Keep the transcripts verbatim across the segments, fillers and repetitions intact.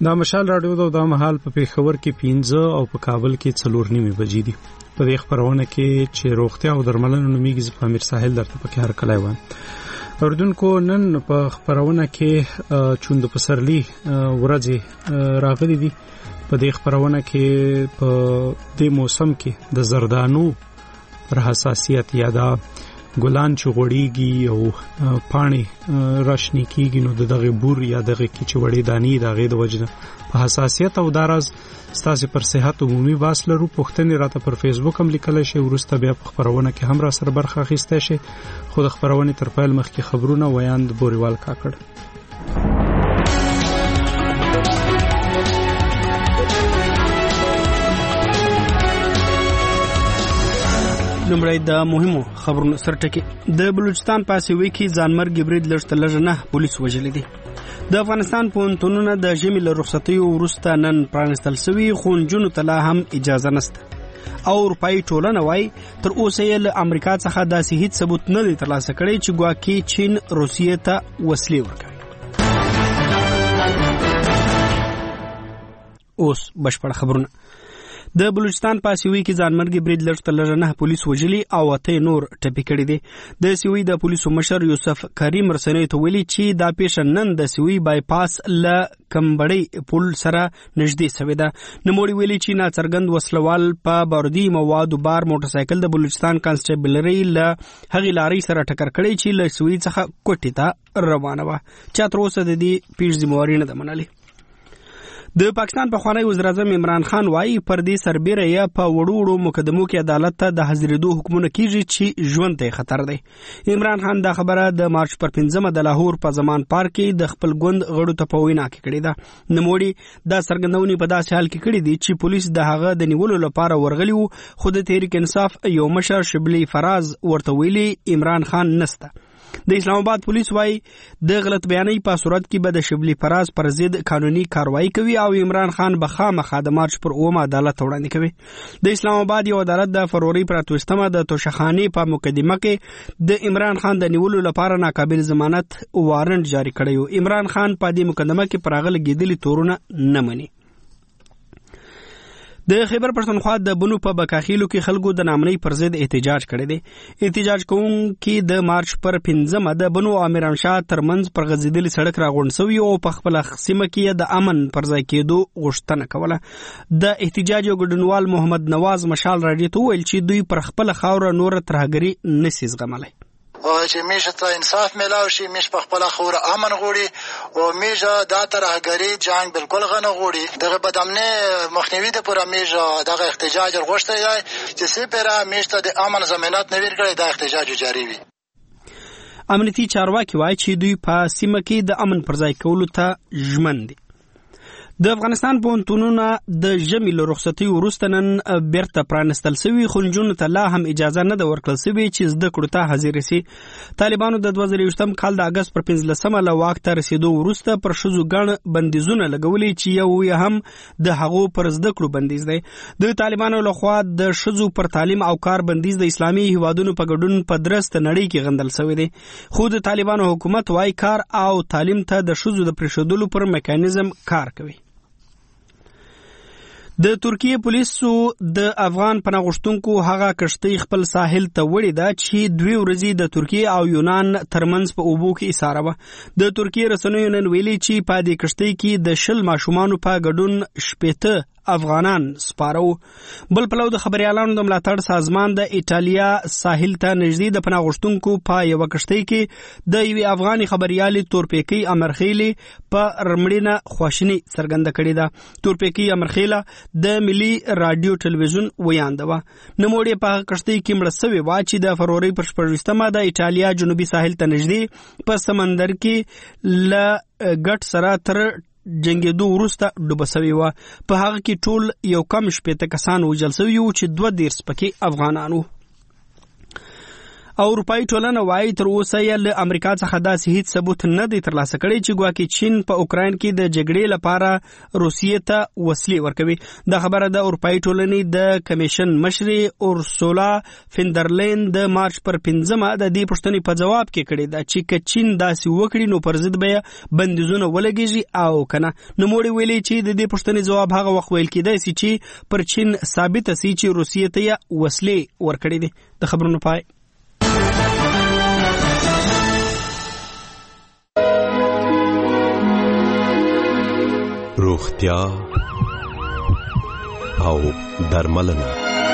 دا مشال راډیو د دا مهال په پیښور کې پنځه او په کابل کې څلور نیمه بجې دي. په دې خبرونه کې چې روغتیا او درملنه نومیږي په امیر ساحل درته پکې هر کله وای. اردوونکو نن په خبرونه کې چوند پسرلی ورځې راغلي دي. په دې خبرونه کې په دې موسم کې د زردانو پر حساسیت یا دا ګلان چې غوړیږي او پانی راشنی کیږي نو دغه بور یا دغه کې چې وړي دانی دغه د وجنه په حساسیت او دراز ستاسو پر صحت عمومي باس لرو. پښتنې راته پر فیسبوک هم لیکل شي ورسته بیا په خبرونه کې هم را سره برخه اخیسته شي. خو د خبرونه تر پیل مخکې خبرونه ویاند بوريوال کاکړ. لمړی د مهمو خبرونو سرټکی. د بلوچستان په سیوي کې ځانمرګ برید لږ لږ نه پولیس وژلي دي. د افغانستان پوهنتونونه د ژمي له رخصتیو وروسته نن پرانستل شوي خو نجونو ته لا هم اجازه نشته. او اروپایي ټولنه وايي تر اوسه یې له امریکا څخه داسې هیڅ ثبوت نه دی ترلاسه کړی چې ګواکې چین روسیې ته وسلې ورکوي. اوس بشپړ خبرونه. د بلوچستان په سیوي کې ځانمرګ برید لږ لږ نه پولیس وژلي او اته نور ټپي کړي دي. د سیوي د پولیسو مشر یوسف کریم رسنۍ ته ویلي چې دا پیښه نن د سیوي بای پاس ل کمبړی پل سره نږدې شوې ده. نوموړي ویلي چې ناڅرګند وسلوال په بارودي موادو بار موټر سایکل د بلوچستان کانسټیبلري له هغې لارۍ سره ټکر کړی چې له سیوي څخه کوټې ته روانه وه. چا تر اوسه د دې پیښې ذمہواري نه ده منلې. د پاکستان پخوانی وزیر اعظم عمران خان وايي پر دې سربېره یې په وړو وړو مقدمو کې عدالت ته د حاضرېدو حکمونه کیږي چې ژوند ته خطر دی. عمران خان دا خبره د مارچ پر پنځمه د لاهور په زمان پارک کې د خپل ګوند غړو ته په وینا کې کړې ده. نوموړي دا څرګندونې په داسې حال کې کړې دي چې پولیس د هغه د نیولو لپاره ورغلي وو خو د تحریک انصاف یو مشر شبلی فراز ورته ویلي عمران خان نسته. د اسلام آباد پولیس وايي د غلط بیانۍ په صورت کې به د شبلی فراز پر ضد قانوني کاروایی کوي او عمران خان به خامخا د مارچ پر اومه عدالت وړاندې کوي. د اسلام آباد یو عدالت د فروری پر اتوشتمه د توشخانی په مقدمه کې د عمران خان د نیولو لپاره ناقابل ضمانت وارنټ جاری کړی. عمران خان په دې مقدمه کې پر هغه لګیدلي تورونه نه مني. د خیبر پښتونخوا د بنو په بکاخیلو کې خلکو د نامنۍ پر ضد احتجاج کړی دی. احتجاج کوونکي د مارچ پر پنځمه د بنو او امیرانشاه ترمنځ پر غځېدلي سړک راغونډ شوي او په خپله سیمه کې د امن پر ځای کېدو غوښتنه کوله. د احتجاج یو ګډونوال محمد نواز مشال راډیو ته وویل چې دوی پر خپله خاوره نوره ترهګري نشي زغملی. او چې میشه ته انصاف میلاو شي میش په خپل خوره امن غوړي او میشه دا ترهګری جنگ بالکل غنه غوړي دغه بدامنه مخنیوي د پوره میشه دغه احتجاج ورغشته دی چې سپیره میشه د امن ضمانت نه ورکړي د احتجاج جاری وي. امنیتي چارواکي وایي چې دوی په سیمه کې د امن پر ځای کولو ته ژمن دي. د افغانستان پوهنتونونه د ژمي له رخصتۍ وروسته نن بیرته پرانستل شوي خو نجونو ته لا هم اجازه نه ده ورکړل شوې چې زده کړو ته حاضرې شي. طالبانو د دوه زره یوویشتم کال د اګست پر پنځلسمه له واک ته رسېدو وروسته پر ښځو ګڼ بندیزونه لګولي چې یو یې هم د هغو پر زده کړو بندیز دی. د طالبانو لخوا د ښځو پر تعلیم او کار بندیز د اسلامي هیوادونو په ګډون په درسته نړۍ کې غندل شوی دی. خو د طالبانو حکومت وايي کار او تعلیم ته د ښځو د پرېښودلو پر میکانیزم کار کوي. د ترکیه پولیسو د افغان پناه غوښتونکو هغه کشتۍ خپل ساحل ته وړې ده چې دوی ورځې د ترکیه او یونان ترمنځ په اوبو کې ایساره وه. د ترکیه رسنیو نن ویلي چې په دې کشتۍ کې د شل ماشومانو په ګډون شپېته افغانان سپاره وو. بل پلو د خبريالانو د ملاتړ سازمان د ایټالیا ساحل ته نږدې د پناه غوښتونکو په یوه کشتۍ کې د یوې افغاني خبريالې تورپیکۍ امرخیلې په رمړینه خواشیني څرګنده کړې ده. تورپیکۍ امرخیله د ملي رادیو ټلویزیون ویانده وه. نوموړې په هغه کشتۍ کې مړه شوې وه چې د فروری پر شپږویشتمه د ایټالیا جنوبي ساحل ته نږدې په سمندر کې له ګټ سره تر جنگېدو وروسته ډوبه شوې وه. په هغه کې ټول یو کم شپېته کسان وژل شوي وو چې دوه دېرش پکې افغانان وو. او اروپאי ټولنه وايي تر اوسه یې له امریکا څخه داسې هیڅ ثبوت نه دی ترلاسه کړی چې ګواکې چین په اوکراین کې د جګړې لپاره روسیې ته وسلې ورکوي. دا خبره د اروپאי ټولنې د کمیشن مشرې اورسولا فندرلین د مارچ پر پنځمه د دې پوښتنې په جواب کې کړې ده چې که چین داسې وکړي نو پر ضد به بندیزونه ولګیږي او کنه. نوموړي ویلي چې د دې پوښتنې جواب هغه وخت ویل کېدای شي چې پر چین ثابت شي چې روسیې ته یې وسلې ورکړي دي. د خبرونو پای. روغتیا او درملنه.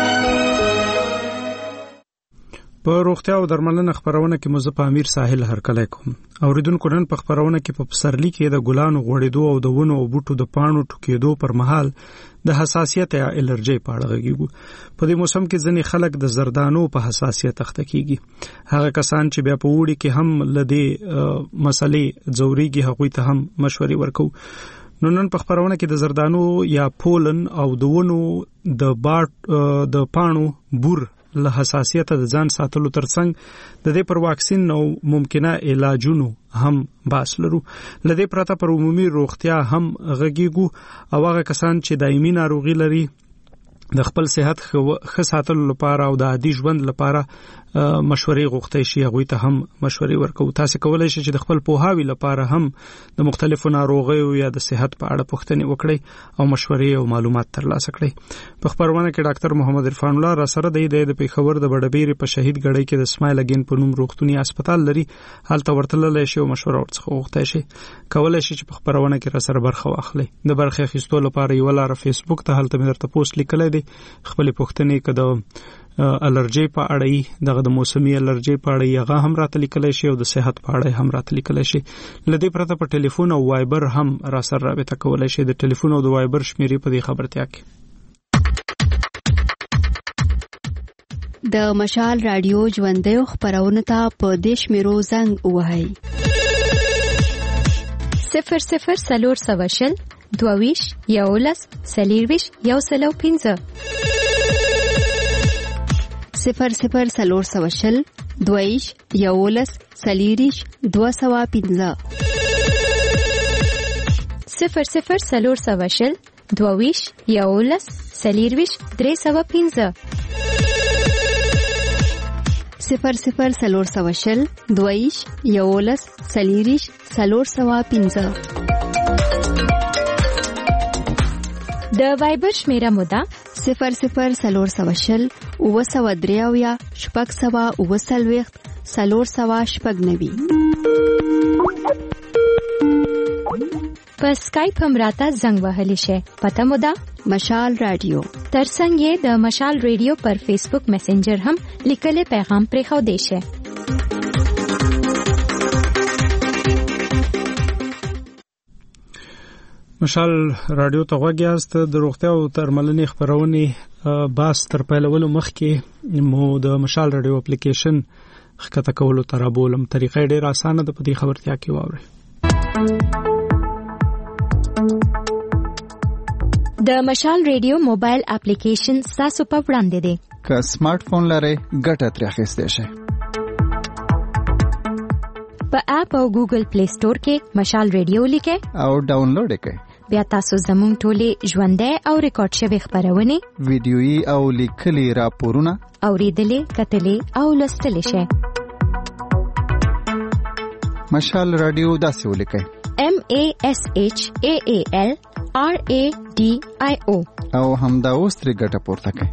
په روغتیا او درملنه خبرونه کې مزه په امیر ساحل هرکلی کوم. اوریدونکو نن په خبرونه کې په پسرلی کې د ګلانو غوړېدو او د ونو او بوټو د پاڼو ټوکېدو پر مهال د حساسیت یا الرجی په اړه غږیږو. په دې موسم کې ځینې خلک د زردانو په حساسیت اخته کیږي. هغه کسان چې بیا په وړي کې هم لدې مسلې ځوريږي هغوی ته هم مشورې ورکو. نو نن په خبرونه کې د زردانو یا پولن او د ونو د باټ د پاڼو بور له حساسیت د ځان ساتلو ترڅنګ د دې پر واکسین او ممکنه علاجونو هم باس لرو. لدې پرته پر عمومي روغتیا هم غږیږو او هغه کسان چې دایمي ناروغي لري د خپل صحت ښه ساتلو لپاره او د عادي ژوند لپاره مشورې غوښتای شي هغوی ته هم مشورې ورکو. تاسو کولای شئ چې د خپل پوهاوي لپاره هم د مختلفو ناروغیو یا د صحت په اړه پوښتنې وکړئ او مشورې او معلومات ترلاسه کړئ. په خبرونه کې ډاکټر محمد عرفان الله را سره دی د پیښور د بډبیر په شهید ګړی کې د اسماعیل اگین په نوم روغتونی هسپتال لري. هلته ورتللی شي او مشوره ورڅخه وغوښتای شي. کولای شي چې په خبرونه کې را سره برخه واخلئ. د برخه اخیستو لپاره یو لاره فیسبوک ته هلته مې درته پوسټ لیکلی دی. خپل پوښتنې کده الرجی په اړه دغه د موسمي الرجی په اړه هغه هم راته لیکلی شي او د صحت په اړه هم راته لیکلی شي. لدې پرته په ټلیفون او وایبر هم را سره رابطه کولای شي. د ټلیفون او د وایبر شمیرې په دې خبرتیا کې د مشال رادیو ژوندۍ خبرونه ته په دیش میرو زنګ وهاي صفر صفر سلور سواشل دوویش یولس سلیرویش یو سلو پینځه صفر صفر سلور سواشل دویش یولس سلیریش دو سوا پینځه صفر صفر سلور سواشل دویش یولس سلیرویش درې سوا پینځه صفر صفر سلور سواشل دویش یولس سلیریش سلور سوا پینځه د وایبر شمیره مودا صفر صفر سلور سواشل اوه سوه درې اویا شپږ سوه اوه څلوېښت څلور سوه شپږ نوي. په سکایپ هم راته زنګ وهلی شي. پته مو ده مشال رادیو. ترڅنګ یې د مشال رادیو پر فیسبوک میسنجر هم لیکلي پیغام پرېښودی شي. مشال رادیو ته غوږ یاست. د روغتیا او درملنې خبرونې باس تر پیلولو مخکې مو د مشال رادیو اپلیکیشن ښکته کولو ته رابولم. طریقه ډېره اسانه ده. په دې خبرتیا کې واورئ. د مشال رادیو موبایل اپلیکیشن تاسو په وړاندې دی. که سمارټ فون لرئ ګټه ترې اخیستی شئ. په اپ او ګوګل پلی سٹور کې مشال رادیو لیکئ او ډاونلوډ یې کړئ. بیا تاسو زموږ ټولې ژوندۍ او ریکارډ شوې خبرونه ویډیويي او لیکلي راپورونه اوریدلې کتلې او لوستلې شئ. مشال رادیو داسې ولیکئ M A S H A A L R A D I O او همدا اوس ترې ګټه پورته کړئ.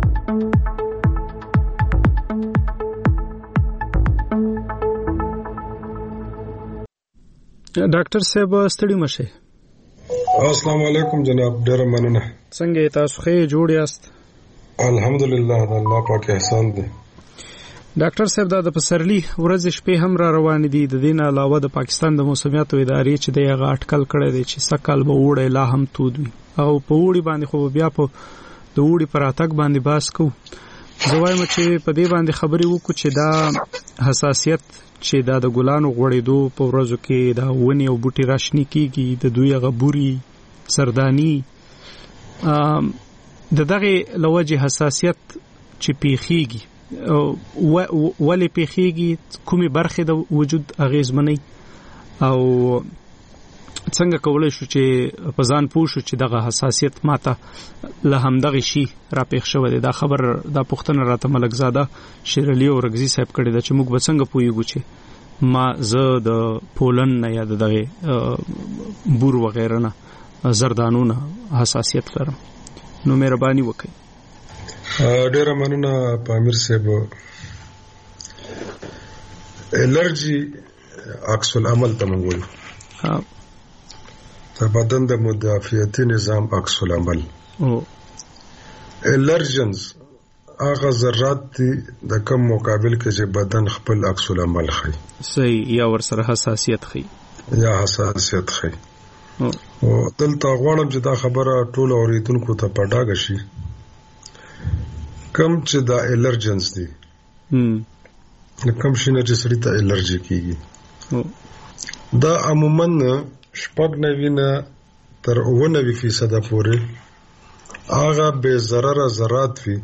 ډاکټر صاحب ستړي مشه. السلام علیکم جناب. ډیر مننه. څنګه تاسو ښه جوړ یاست؟ الحمدلله د الله پاک احسان دی. ډاکټر صاحب دا د پسرلی ورځ شپې هم را روان دي. د دین علاوه د پاکستان د موسمیاتو ادارې چې دغه اټکل کړی دی چې سکهال به وړي لا هم تود وي او په وړي باندې خو بیا په د وړي پر اتک باندې باس کو. زه وایم چې په دې باندې خبرې وکړو چې دا حساسیت چې دا د ګلانو غوړېدو په ورځو کې دا ونې او بوټي راشنی کیږي د دوی غبوري سردانی د دغه لوجه حساسیت چې پیخیږي ولې پیخیږي کومي برخه د وجود اغیزمنې او څنګه کولای شو چې په ځان پوه شو چې دغه حساسیت ماته له همدغه شي را پیښ شوی دی. دا خبر دا پښتنه راته ملکزاده شیرعلی او رغزی صاحب کړی دا چې موږ به څنګه پوهیږو چې ما زه د پولن نه یا دغه بور وغیرہ نه زردانو نه حساسیت لرم. نو مهرباني وکړئ. ډیره مننه پامیر صاحب. الرجی عکس العمل ته موږ وایو د بدن د مدافعتي نظام عکس العمل. الرجنز هغه ذرات دي د کم مقابل کې چې بدن خپل عکس العمل خي. صحیح. یا ورسره حساسیت خي یا حساسیت خي. او دلته غواړم چې دا خبره ټول اوریدونکو ته په ډاګه شي. کم چې دا الرجنز دي هم کم شي نه چې سړی ته الرجی کیږي دا عموما شپږ نوي نه تر اوه نوي فیصده پورې هغه بې ضرره ذرات وي.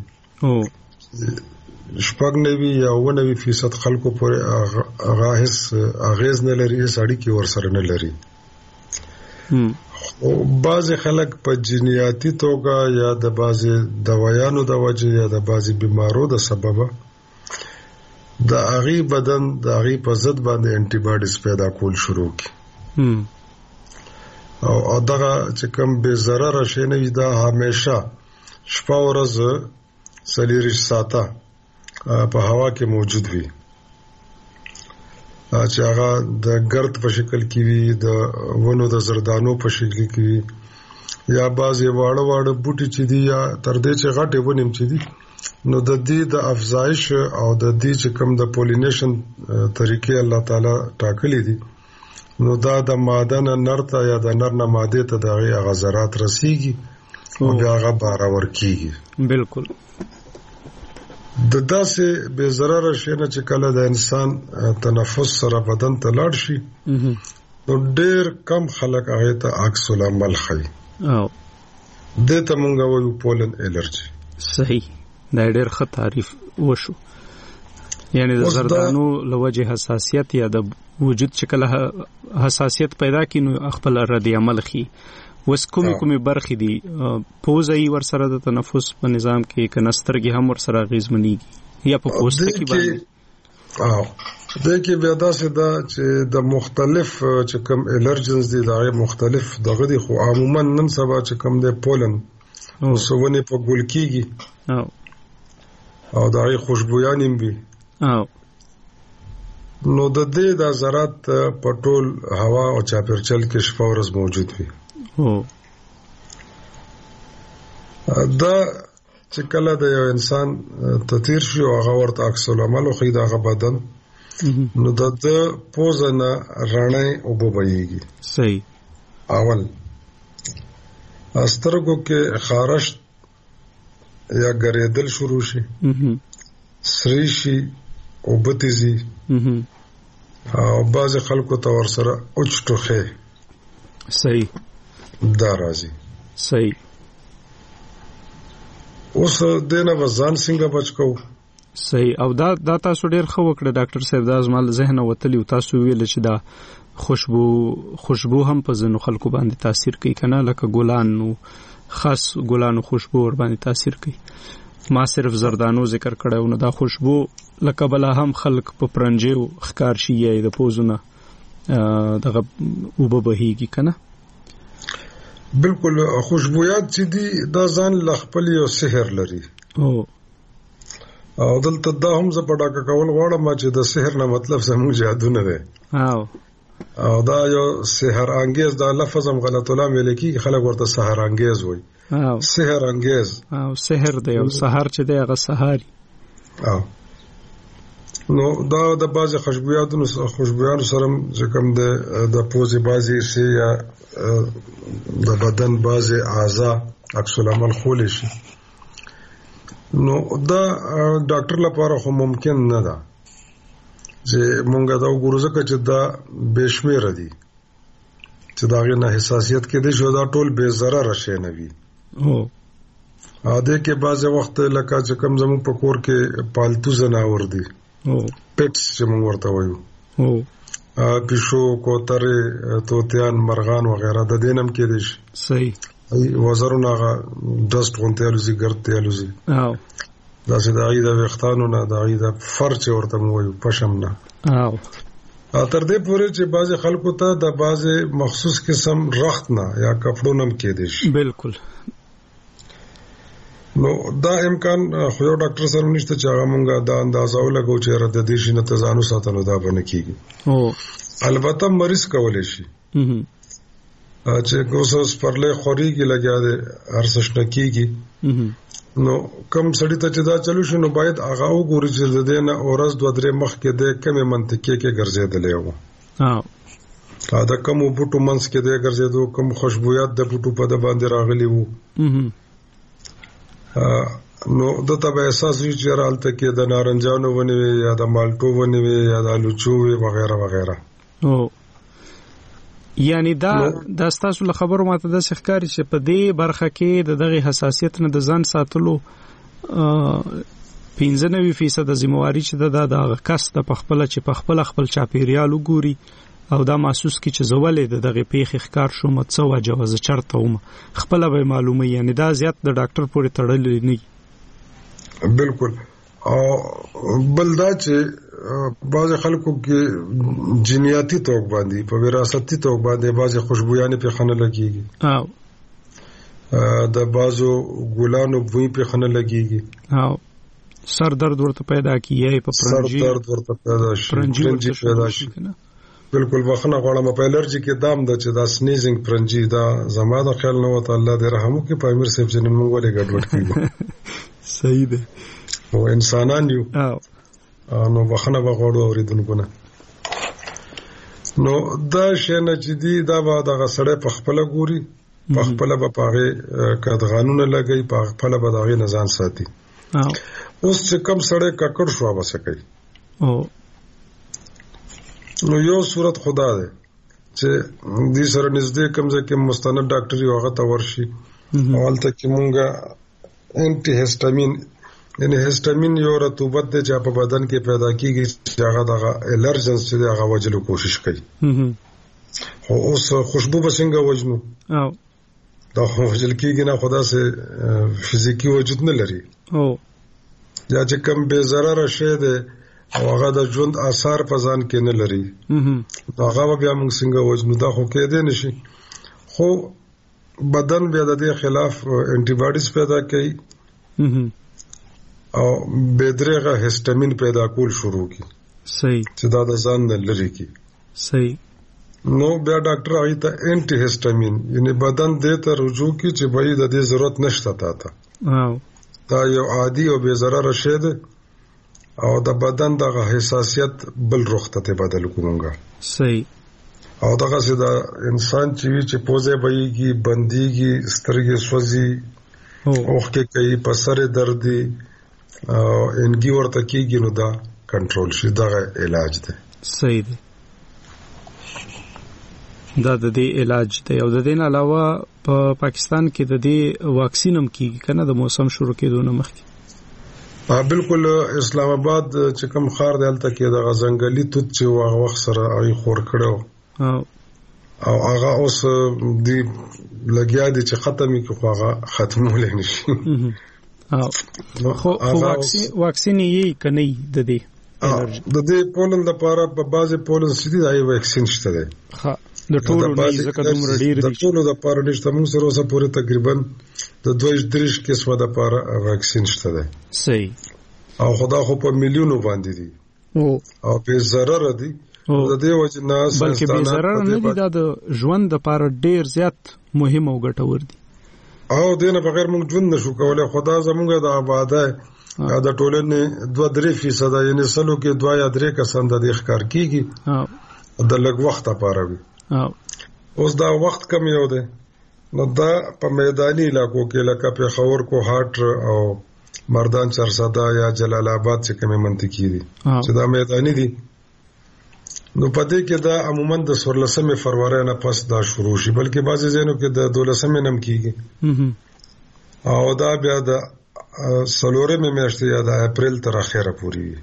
شپږ نوي یا اوه نوي فیصد خلکو پورې هغه هیڅ اغیز نه لري، هیڅ اړیکې ورسره نه لري. او بعضې خلک په جنیاتي توګه یا د بعضې دوایانو د وجې یا د بعضې بیمارو د سببه د هغې بدن د هغې په ضد باندې انټي باډیز پیدا کول شروع کړي. او دغه چې کوم بې ضرره شی نه وي دا همیشه شپه ورځ څلېرویشت ساعته په هوا کې موجود وي، چې هغه د ګرد په شکل کې وي، د ونو د زردانو په شکل کې وي، یا بعضې واړه واړه بوټي چې دي یا تر دې چې غټې ونې چې دي، نو د دې د افزایش او د دې چې کوم د پولینیشن طریقې الله تعالی ټاکلي دي، نو دا د ماده نه نر ته یا د نر نه مادې ته د هغې هغه ذرات رسیږي او بیا هغه بارور کېږي. بالکل. د داسې بې ضرره شی نه چې کله د انسان تنفس سره بدن ته لاړ شي نو ډېر کم خلک هغې ته عکس العمل ښیي. دې ته مونږ وایو پولن الرجي. صحیح. دا ډېر ښه تعریف وشو. یعنی د زردانو له وجې حساسیت یا د وجود چې کله حساسیت پیدا کړي نو خپل رد عمل ښیي. اوس کومې کومې برخې دي پوزه یې ورسره د تنفس په نظام کې که نه سترګې هم ورسره اغېزمنېږي یا په پوستکي باندې؟ دې کې بیا داسې ده چې د مختلف چې کوم الرجنز دي د هغې مختلف دغه دي، خو عموما نن سبا چې کوم دی پولن څه ونې په ګل کېږي او د هغې خوشبویان هم وي، نو د دې دا ذرات په ټول هوا او چاپېرچل کې شپه ورځ موجود وي. دا چې کله د یو انسان ته تیر شي او هغه ورته عکس العمل وښیي د هغه بدن، نو د ده پوزه نه رڼې اوبه بهیږي. صحیح. اول سترګو کې خارښت یا ګرېدل شروع شي، سرې شي، اوبه تیزي، او بعضې خلکو ته ورسره اوچ ټوخی. صحیح. دا راځي. صحیح. اوس دې نه به ځان څنګه بچ کوو؟ صحیح. او دا دا تاسو ډېر ښه وکړه ډاکټر صاحب. دا زما له ذهنه وتلي و. تاسو ویل چې دا خوشبو خوشبو هم په ځینو خلکو باندې تاثیر کوي که نه، لکه ګلانو خاص ګلانو خوشبو ور باندې تاثیر کوي. ما صرف زردانو ذکر کړی و، نو دا خوشبو لکه بله هم خلک په پرنجیو ښکار شي یا د پوزونه دغه اوبه بهیږي که نه؟ بالکل. خوشبویات چې دي دا ځان له خپل یو سحر لري. او دلته دا هم زه په ډاګه کول غواړم چې د سحر نه مطلب زموږ جادو نه دی، او دا یو سحر انګیز، دا لفظ هم غلط علام ویل کېږي، خلک ورته سحر انګیز وایي. سحر انګیز او سحر دی او سحر چې دی هغه سحاري. نو دا د بعضې خوشبویاتو خوشبویانو سره چې کوم دی د پوزې بعضې حصې یا د بدن بعضې اعضا عکس العمل خولی شي، نو دا ډاکټر لپاره خو ممکن نه ده چې مونږ دا وګورو، ځکه چې دا بې شمېره دي چې د هغې نه حساسیت کېدی شي، دا ټول بې ضرره شی نه وي. اده کې بعض وخت لکه چې کم زمو په کور کې پالتو زناور دي او پټس چې موږ ورته وایو او پیشو کوتره توتیان مرغان وغیرہ د دینم کې دي صحیح ای وزرونه غا ډست غونته الوزي ګرته الوزي او دا چې د عیدا وختانو نه د عیدا فرچ ورته وایو پشم نه او تر دې پورې چې بعض خلکو ته د بعض مخصوص قسم رخت نه یا کپړو نم کې دي بالکل نو دا امکان خو یو ډاکټر سره نشته چې هغه مونږه دا اندازه ولګو چې را د دې شي نه تزانو ساتلو دا باندې کیږي او البته مریض کولای شي چې کوسس پرلې خوري کې لګیا دي هر څه کیږي نو کم سړی ته چې دا چلو شي نو باید هغه وګوري چې د دې نه اورز دوه درې مخ کې د کمه منطقې کې ګرځېدلې وو او دا کوم بوټو منس کې د ګرځېدو کوم خوشبويات د بوټو په د باندې راغلي وو نو دته به احساس وی چې رالته کې د نارنجانو ونی یا د مالټو ونی یا د الوچو وغیرہ وغیرہ او یعنی دا د تاسو له خبرو ماته د ښکاری چې په دې برخه کې د دغه حساسیت نه د ځان ساتلو پنځه نوي فیصد ذمہواری چې د دغه کس د پخپل چې پخپل خپل چاپیریال وګوري او دا محسوس کی چې زولې د دغه پیخ ښکار شو مڅ وجوز چرته وم خپل به معلومه یعنی دا زیات د ډاکټر پورې تړلې نه بالکل او بلدا چې بعض خلکو کې جنیاتی توګ باندې په وراثتي توګ باندې بعض خوشبويانه په خنه لګيږي او د بعضو ګلانو بوی په خنه لګيږي او سر درد ورته پیدا کیږي په پرنجي سر درد ورته پیدا شي پرنجي پیدا شي بالکل وخنه غواړم په الرجی کې دام د چې دا سنیزینګ پرنجي دا زما د خیال نه وته الله دې رحم وکړي په امیر صاحب جنن موږ ولې ګډوډ کیږو صحیح ده او انسانان یو او نو وخنه بغوړو اوریدونکو نه نو دا شی نه چې دی دا به د غسړې په خپل ګوري په خپل به پاغه کډ قانون لګي په خپل به دغه نظام ساتي او اوس چې کم سړې ککړ شو واسه کوي او نو یو صورت خدا ده چې دې سره نږدې کمزې کې مستند ډاکټر یو هغه ته ورشي اولته کې مونږه انټي هیسټامین یعنی هیسټامین یو رطوبت ده چې په بدن کې پیدا کیږي چې هغه د الرجنس چې هغه وجلو کوشش کوي خو اوس خوشبو بسنګ وجنو او دا وجل کیږي نه خدا سه فزیکی وجود نه لري او یا چې کم به ضرر شه ده او هغه د ژوند آثار په ځان کې نه لري دا هغه بیا موږ څنګه وجنو دا خو کې دي نشي خو بدن بیا د دې خلاف انټي باډیز پیدا کوي او بدرغه هیسټامین پیدا کول شروع کی صحیح چې دا د ځان نه لري کی صحیح نو بیا ډاکټر هغه ته انټي هیسټامین یعنی بدن دې ته رجوع کی چې به د دې ضرورت نشته تا ته او دا یو عادي او بے ضرر شی ده او د بدن دغه حساسیت بل رخته ته بدل کومګه صحیح او دغه سي دا انسان چې چې پوزه بهيږي بنديږي سترګې سوځي اوخ کې کوي پسره دردي او انګي ورته کېږي نو دا کنټرول شي دغه علاج ده صحیح ده دا د دې علاج دی او د دې نه علاوه په پا پاکستان کې د دې واکسین هم کیږي کنه د موسم شروع کېدو نه مخکې بالکل اسلام آباد چې کوم خار دی هلته کې د غزنګلي توت چې واغ وخت سره اي خور کړو او هغه اوس دی لګیا دي چې ختمي کې هغه ختمول نشي او خو واکسین واکسین یې کني د دې د دې پولن لپاره په بازي پولن سړي دای واکسین شته دی ها د ټولو نه ځکه دومره ډیر دي د ټولو لپاره نشته موږ سره اوسه پورې تقریبا د دوه درش قسمه لپاره واکسین شته دی صحیح او خدا خو په میلیونو باندې دي او او په zarar دي د دې وجه نه بلکې به zarar نه دي دا د ژوند لپاره ډیر زیات مهم او ګټور دي او دینه بغیر موږ ژوند نشو کولای خدا زموږه د آباده د ټولنې دوه درې فیصد یعنی سلو کې دوه یا درې کسان د ښکار کیږي او د لږ وخت لپاره وي او اوس دا وخت کم یو دی نو دا په میداني علاقو کې لکه په خور کو هاټ او مردان چرسدا یا جلال آباد چې کومه منطقي دي چې دا میداني دي نو پدې کې دا عموما د سورلسمه فروری نه پس دا شروع شي بلکې بعضی ځینو کې د دولسمه نم کیږي او دا بیا د څلورمې میاشتې یا د اپریل تر اخره پورې وي.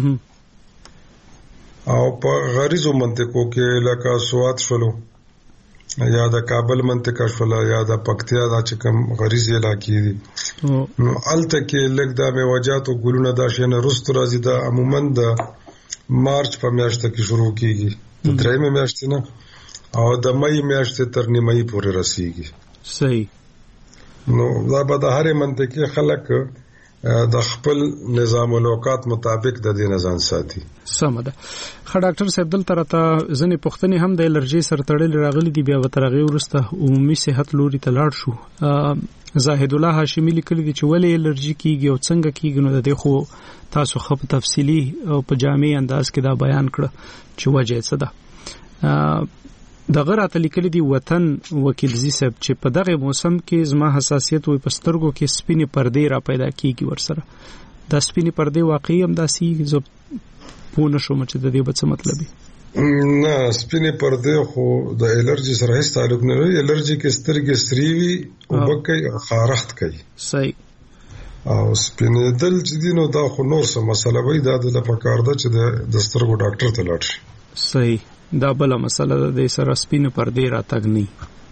او په غریزو منطقو کې لکه سوات شولو یا د کابل منطقه شوله یا د پکتیا دا چې کوم غریزي علاقې دي نو هلته کې لږ د میوجاتو ګلونه دا شیانه رستو راځي. دا عموما د مارچ په میاشته کې شروع کیږي د درېیمې میاشتې نه او د مې میاشتې تر نیمایي پورې رسیږي. صحیح. نو دا به د هرې منطقې خلک د خپل نظام الاوقات مطابق د دې نظام ساتي. سمه ده. خا ډاکټر صاحب دلته راته ځنې پوښتنې هم د الرجي سره تړلې راغلي دي. بیا وتر هغې وروسته عمومي صحت لوري ته لاړ شو. زاهد الله هاشمي لیکلي دي چې ولې الرجي کیږي او څنګه کیږي. نو د دې خو تاسو خو په تفصیلي او په جامع انداز کې دا بیان کړ چې وجه څه ده. دغه راته لیکلي دي وطن وکیلزي صاحب چې په دغه موسم کې زما حساسیت وي په سترګو کې سپینې پردې را پیدا کیږي ورسره. دا سپینې پردې واقعي هم داسې زه پوه نه شوم چې د دې به څه مطلب وي. نه سپینې پردې خو د الرجي سره هیڅ تعلق نه لري. الرجي کې سترګې سرې وي او بکې او خارښت کوي. صحیح. او سپینېدل چې دي نو دا خو نور څه مسله وي. دا د پکار ده چې د سترګو ډاکټر ته لاړ شي. صحیح. دا بل مسله ده د سره سپینې پردې راتګ نه.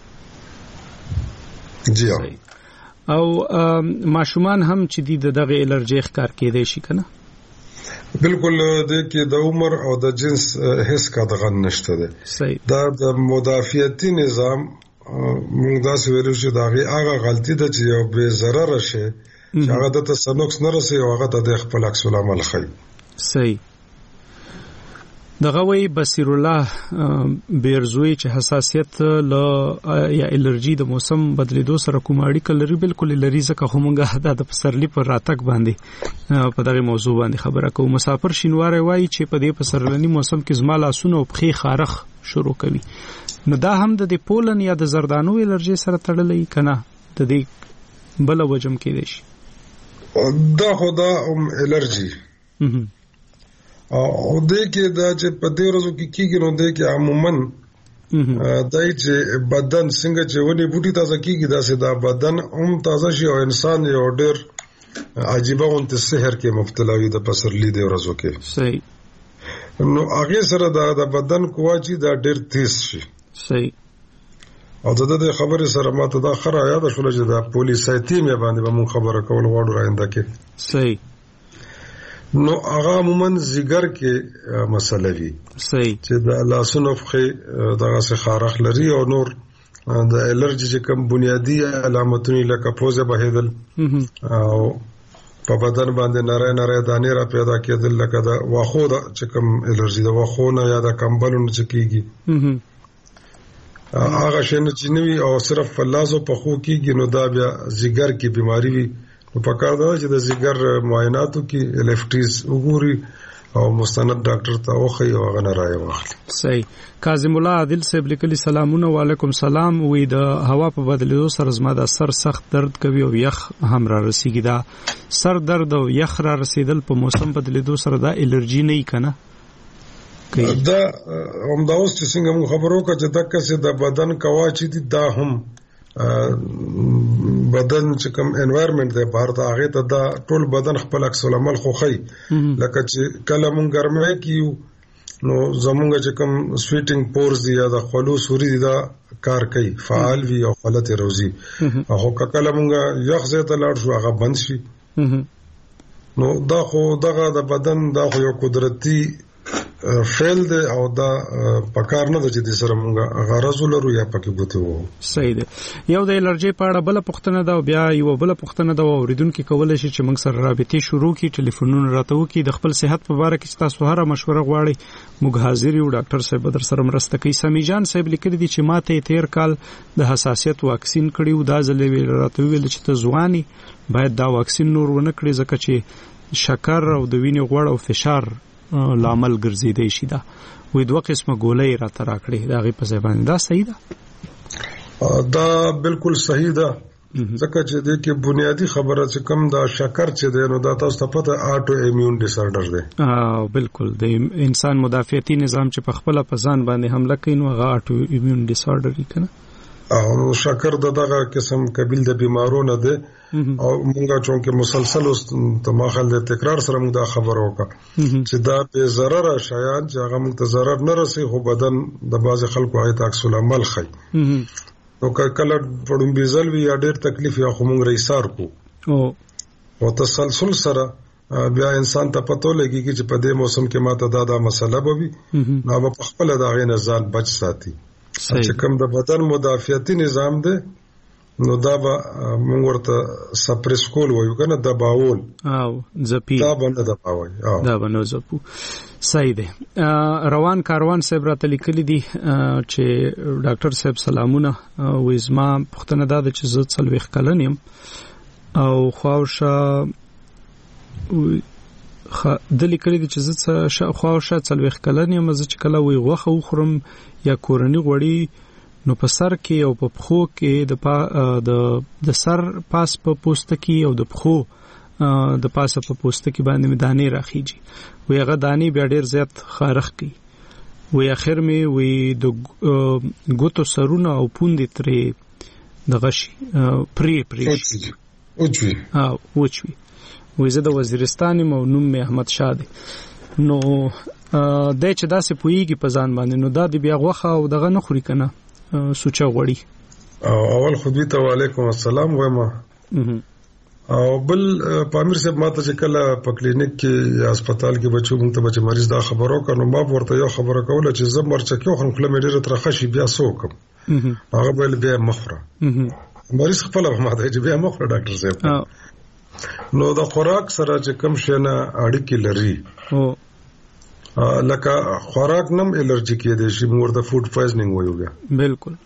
جی او ماشومان هم چې دي دغه الرجي ښکار کېدای شي کنه. بالکل د کې د عمر او د جنس هیڅ قدغن نشته ده. صحیح. دا د مدافعتي نظام موږ دا ویلو چې دا هغه غلطي ده چې یو به ضرر شي چې هغه د تسنوکس نه رسي او هغه د خپل عکس العمل خي. صحیح. دغه وی بصیر الله بیرزوی چې حساسیت ل یا الرجی د موسم بدلیدو سره کوم اړیکه لري. بالکل لري ځکه همغه د پسرلی پر راتګ باندې په دغه موضوع باندې خبره کوم. مسافر شینواره وایي چې په دې پسرلنی موسم کې زما لاسونه او پخې خارخ شروع کوي. نو دا هم د پولن یا د زردانو الرجی سره تړلې کنه. د دې بل وجم کې دي شي دا خدا ام الرجی او دې کې دا چې په دې ورځو کې کېږي نو دې کې عموما دای چې بدن څنګه چې ونی بوټي تازه کېږي دا سه دا بدن هم تازه شي او انسان یو ډېر عجیبه غونته سحر کې مبتلا وي د پسرلی دې ورځو کې. صحیح. نو هغه سره دا د بدن قوت چې دا ډېر تیز شي. صحیح. او د دې خبرې سره ماته دا خره یاد شول چې دا پولیسایتي مې باندې به مون خبره کول غواړو راینده کې. صحیح. نو هغه عموما زیګر کې مسله وي. صحیح. چې د لاسونو فخې دغه څه خارخ لري او نور د الرجی چې کوم بنیادی علامتونه لکه پوزه بهیدل او په بدن باندې نری نری دانې را پیدا کېدل لکه د واخو د چې کوم الرجی د واخو نه یا د کمبلونو چې کیږي هغه شنه چې نوي او صرف فلاسو په خو کېږي نو دا بیا زیګر کې بیماری وي. نو پکار دا چې د زیګر معایناتو کې الفټیز وګوري او مستند ډاکټر ته وخی او هغه نه راي واخلي. صحیح. کاظم الله عادل صاحب لیکلي سلامونه وعلیکم سلام. وې د هوا په بدلیدو سره زما د سر سخت درد کوي او یخ هم را رسیږي. دا سر درد او یخ را رسیدل په موسم بدلیدو سره دا الرجی نه کنه. دا هم دا اوس چې څنګه موږ خبرو کړه چې دغه څه د بدن کواچې دي دا هم بدن چې کوم انوایرنمنت دی بهر دا هغه ته دا ټول بدن خپل عکس العمل خوخی. لکه چې کله موږ ګرمه کیو نو زمونږ چې کوم سویټینګ پورز دی یا د خلو سوري دی دا کار کوي فعال وي او حالت روزي. او کله موږ یخ زه ته لاړ شو هغه بند شي. نو دا خو دغه د بدن دا خو یو قدرتي فعل دی او دا پکار نه د چې د سره مونږه غرض لرو یا پکې بوته وو. صحیح دی. یو د الرجی په اړه بل پوښتنه دا بیا یو بل پوښتنه دا اوریدونکو کولای شي چې موږ سره رابطې شروع کړي. ټلیفونونه راته وکړي د خپل صحت په اړه کې تاسو هر مشوره غواړئ موږ حاضر یو. ډاکټر صاحب در سره مرسته کوي. سمي جان صاحب لیکلي دي چې ماته تیر کال د حساسیت واکسین کړیو. دا ځلې ویل راته ویل چې ته ځواني باید دا واکسین نور ونه کړې ځکه چې شکر او د وینې غوړ او فشار لامل ګرځیدای شي. دا وې دوه قسمه ګولۍ را تر راکړي دا غي په ځبان. دا صحیح ده؟ دا بالکل صحیح ده ځکه چې د کې بنیادی خبره چې کم دا شکر چې دی نو دا تاسو ته پته اټو ایمیون ډیس آرډر دی. اه بالکل د انسان مدافعتي نظام چې په خپل په ځان باندې حمله کوي نو هغه اټو ایمیون ډیس آرډر دی کنه. او شکر دغه قسم قبیل د بیمارونو ده او موږ چونکه مسلسل تماخل د تکرار سره موږ دا خبر وکړه چې دا به ضرر شایان چې هغه موږ ته ضرر نه رسي خو بدن د باز خلکو هي عکس العمل خي نو کله پړم بيزل وی ډېر تکلیف یا خو موږ رئیسار کو او او تسلسل سره بیا انسان ته پته لګي چې په دې موسم کې ماته دا دا مسله به وي نو په خپل دا غي نه ځان بچ ساتي چې کوم د بدن مدافعتي نظام دی نو دا به موږ ورته سپریس کول وایو کنه دباول او زپی دا باندې دباوي او دا باندې زپو صحیح دی روان کاروان صاحب راته لیکلي دي چې ډاکټر صاحب سلامونه وې زما پښتنه دا چې زه څلويخ کلن یم او خواوشه خ د لیکلي دي چې زه خواوشه څلويخ کلن یم زه چې کله وې غوخه وخورم یا کورنی غوړی نو په سر کې او په پخو کې د د د سر پاس په پوستکی او د پخو د پاسه په پوستکی باندې می دانې راخیږي وی هغه دانې بیا ډیر زیات خارخ کی وی اخر می وی د ګوتو سرونه او پوندې ترې د غشي پری پری اوچوي ها اوچوي وی زه د وزیرستان مو نوم می احمد شاه دی نو د چې داسې پویږي په ځان باندې نو دا دی بیا غوخه او دغه نه خوري کنه سوچا غوړي او اول خدای ته وعلیکم السلام وایم او بل پامیر صاحب ماته چې کله په کلینیک کې یا هسپتال کې بچو مونږ ته بچ مریض دا خبرو کنه ما ورته یو خبره کوله چې زه مرچکیو خن خپل مډیره تر خشي بیا سوکم هغه بل بیا مخره مریض خپل ما ته چې بیا مخره ډاکټر صاحب نو دا خوراک سره چې کم شنه اړیکې لري او لکه خوراک نم الرجی کې دي شي مور د فود پویزنینګ وایو بیا بالکل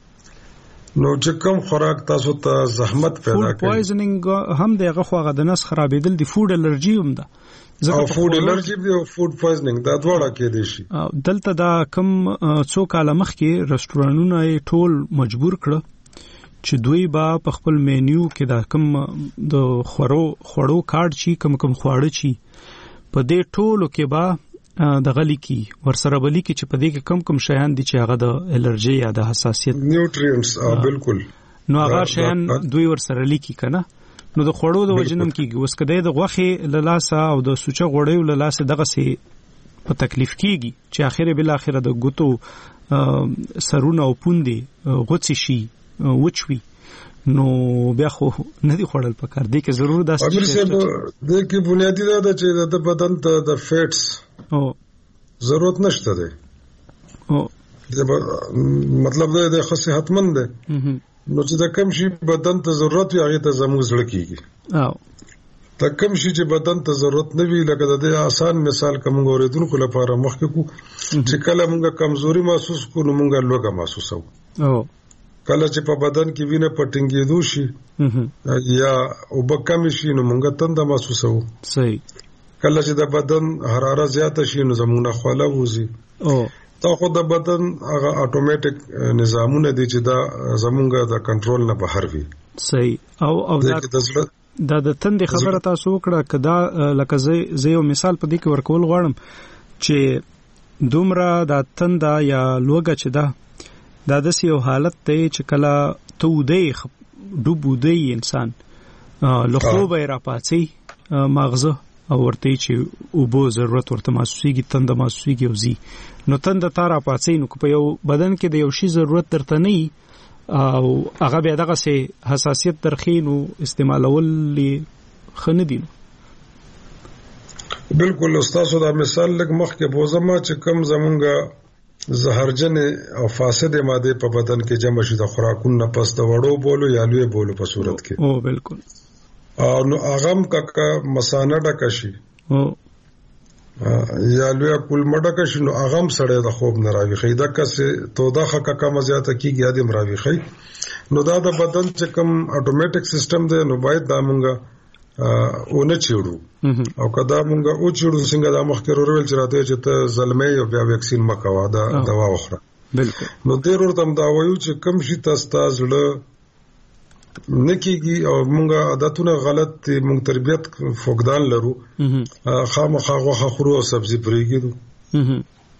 نو چې کوم خوراک تاسو ته زحمت پیدا کوي فود پویزنینګ هم دغه خواغه د نس خرابېدل دي فود الرجی هم ده او فود الرجی دی او فود پویزنینګ دا دواړه کې دي شي دلته دا کم څو کال مخکې رستورانونه ټول مجبور کړ چې دوی با په خپل مینیو کې دا کم د خورو خورو کارت شي کم کم خواړه شي په دې ټولو کې با د غلی کی ورسره بلی کی چې په دې کې کم کم شیان دي چې هغه د الرجی یا د حساسیت نیوټرینټس بالکل نو هغه شیان دوی ورسره لیکي کنه نو د خوړو د وجنم کیږي اوس کده د غوخه للاسه او د سوچه غوړیو للاسه دغه سي په تکلیف کیږي چې اخره بل اخره د ګوتو سرونه او پوندې غوڅي شي وچوي نو بیا خو نه دی خوړل پکار دی کې ضرور داسې امیر صاحب د کې بنیادی دا چې د بدن ته د فیټس او ضرورت نشته دی او مطلب دا د صحتمند دی نو چې د کم شي بدن ته ضرورت وي هغه ته زموږ زړه کیږي او د کم شي چې بدن ته ضرورت نه وي لکه د آسان مثال کوم اوریدونکو لپاره مخکې کو چې کله موږ کمزوري محسوس کو نو موږ لوګه محسوسو او کله چې په بدن کې وینه پټنګېدو شي یا وبکم شي نو موږ تنده محسوسو صحیح کله چې د بدن حرارت زیاته شي نو زموږه خواله وځي او دا خو د بدن هغه اتوماتیک نظامونه دي چې دا زموږه د کنټرول نه بهر وي صحیح او او دا دا د تندې خبره تاسو وکړه کدا لکه زه یو مثال په دې کې ورکول غواړم چې دومره د تنده یا لوګه چې دا دا د یو حالت ته چې کله ته ودی ډوب ودی انسان لخوبه را پاتې مغزه او ورته چې او بو ضرورت ورته محسوسيږي تند محسوسيږي او زی نو تند تارا پاتې نو په یو بدن کې د یو شی ضرورت درته نه او هغه بیا دغه سي حساسیت درخینو استعمالول خنه دي بالکل استاد دا مثال لګ مخ کې بوزما چې کم زمونږه زهرجن او فاسد ماده په بدن کې جمع شي د خوراکونو پس د وړو بولو یا لوی بولو په صورت کې او بالکل او نو اغم کا مسانه ډکشي او یا لوی کول مډکشي نو اغم سړی د خوب نه راوي خیدا کسه توده کا کم زیاته کیږي ادم راوي خی نو دا د بدن چې کوم اتوماتیک سیستم دی نو باید دا مونږه او نه چېړو او کدا مونږه او چېړو څنګه د مخکې ورول چې راته چې ته زلمې او بیا ویکسین مکوا دا دوا وخوره بالکل نو ډیر ورته دا وایو چې کم شي تاسو زړه نکیږي او مونږه عادتونه غلط دي مونږ تربيت فقدان لرو خامخا غوخه خورو او سبزي پرېږدو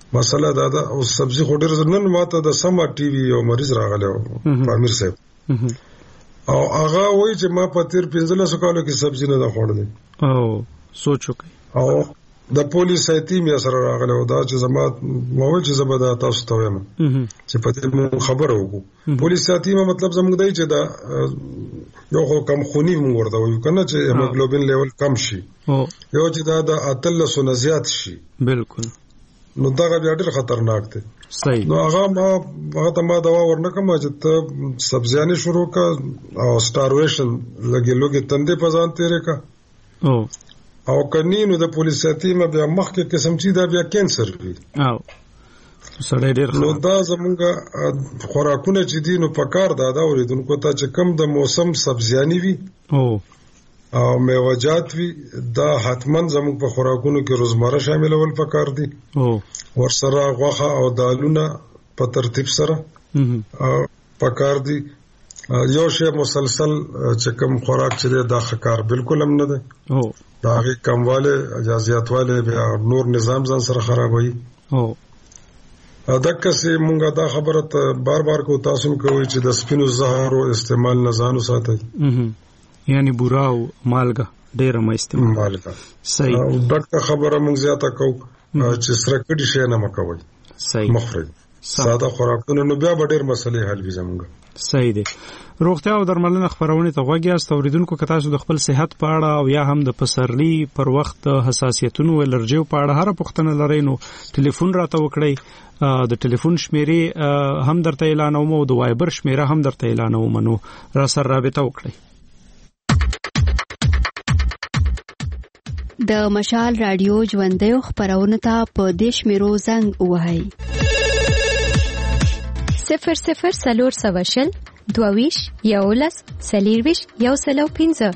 مسله دا ده او سبزی خو ډیر نن ماته د سما ټي وي یو مریض راغلی و امیر صاحب او هغه وایي چې ما په تیر پنځلس کالو کې سبزی نه ده خوړلې او سوچ وکړي او د پولیس سایتي مې سره راغلی و دا چې زما مو چې زما د تاسو ته وایم چې په دې خبره وکړو پولیس سایتي مطلب زموږ دی چې دا یو خو کم خونی موږ ورته وایو کنه چې هیموګلوبین لیول کم شي یو چې دا د اتلس نه زیات شي بالکل نو دا بیا ډېر خطرناک دی صحیح نو هغه ما هغه ته ما دوا ورنکم چې ته سبزیانې شروع کا او سټارویشن لګي لګي تندې په ځان تیرې کا او او کنینو د پولیس ساتیمه بیا مخکې قسم چې دا بیا کینسر وي او سړی ډېر نو دا زمونږ خوراکونه چې دي نو په کار دا دا اوریدونکو ته چې کم د موسم سبزیانې وي او او میوه‌جات وي دا حتما زموږ په خوراکونو کې روزمره شاملول پکار دي او ورسره غوښه او دالونه په ترتیب سره پکار دي یو شی مسلسل چې کوم خوراک چې دا ښکار بالکل هم نه ده او دا هغه کمواله اجازهاتواله بیا نور نظام ځان سره خرابوي او دغه سه مونږه دا خبره ته بار بار کو تاسو کوي چې د سپینو زهرو استعمال نه ځانو ساتي یعنی بورا او مالګه ډېر مې استعمال مالګه صحیح او دغه خبره مونږ زیاته کو چې سره کډي شي نه مکوي صحیح مخرج ساده خوراکونه نو بیا ډېر مسلې حل وي زمونږ صحیح دی روغتیا او درملنه خبرونه ته غوږی است اوریدونکو که تاسو د خپل صحت په اړه او یا هم د پسرلی پر وخت حساسیتونو او الرجیو په اړه هر پوښتنه لرئ نو ټلیفون راته وکړئ د ټلیفون شمیرې هم درته اعلانوم او د وایبر شمیره هم درته اعلانوم نو را سره رابطه وکړئ د مشال رادیو ژوندۍ خبرونه ته په دیش میرو زنګ وهاي صفر صفر سلور سواشل دوویش یولس سلیرویش یو سلو پینزه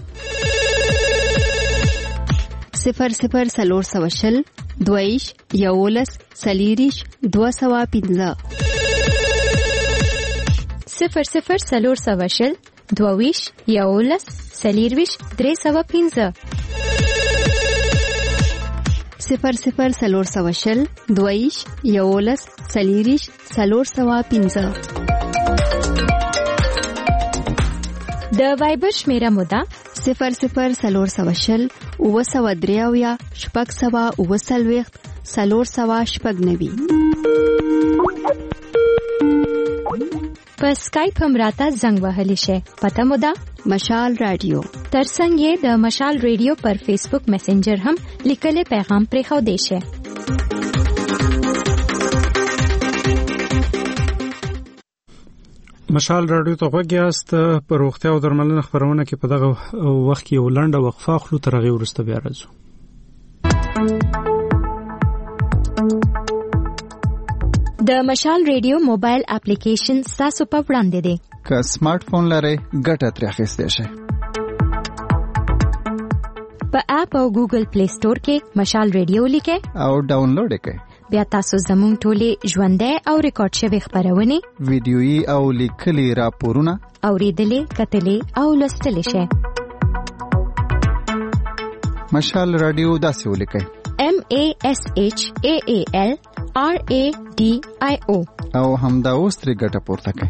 صفر صفر سلور سواشل دوویش یولس سلیریش دو سوا پینزه صفر صفر سلور سواشل دوویش یولس سلیرویش درې سوا پینزه صفر صفر سلور سواشل دویش یولس سلیریش سلور سوا پینزه د وایبر شمیره مودا صفر صفر سلور سواشل او سوا دریاویا شپږ سوا او سلويخت سلور سوا شپږ نوي په اسکایپ هم راته زنګ وهلی شي پته مودا مشال رادیو ترڅنګ یې د مشال رادیو پر فیسبوک میسنجر هم لیکل پیغام پرې خو دی شي مشال رادیو ته غوږی است په روغتیا او درملنه خبرونه کې په دغه وخت کې ولنډه وقفه خلو تر غي ورسته بیا راځو د مشال رادیو موبایل اپلیکیشن تاسو په وړاندې دی که سمارټ فون لرئ ګټه ترې اخیستی شئ په اپ او ګوګل پلی سٹور کې مشال رادیو لیکئ او ډاونلوډ یې کړئ بیا تاسو زموږ ټولې ژوندۍ او ریکارډ شوی خبرونه ویډیويي او لیکلي راپورونه اوریدلې کتلې او لوستلې شئ مشال رادیو داسې ولیکئ M A S H A A L R A D I O او همدا اوس ترې ګټه پورته کړئ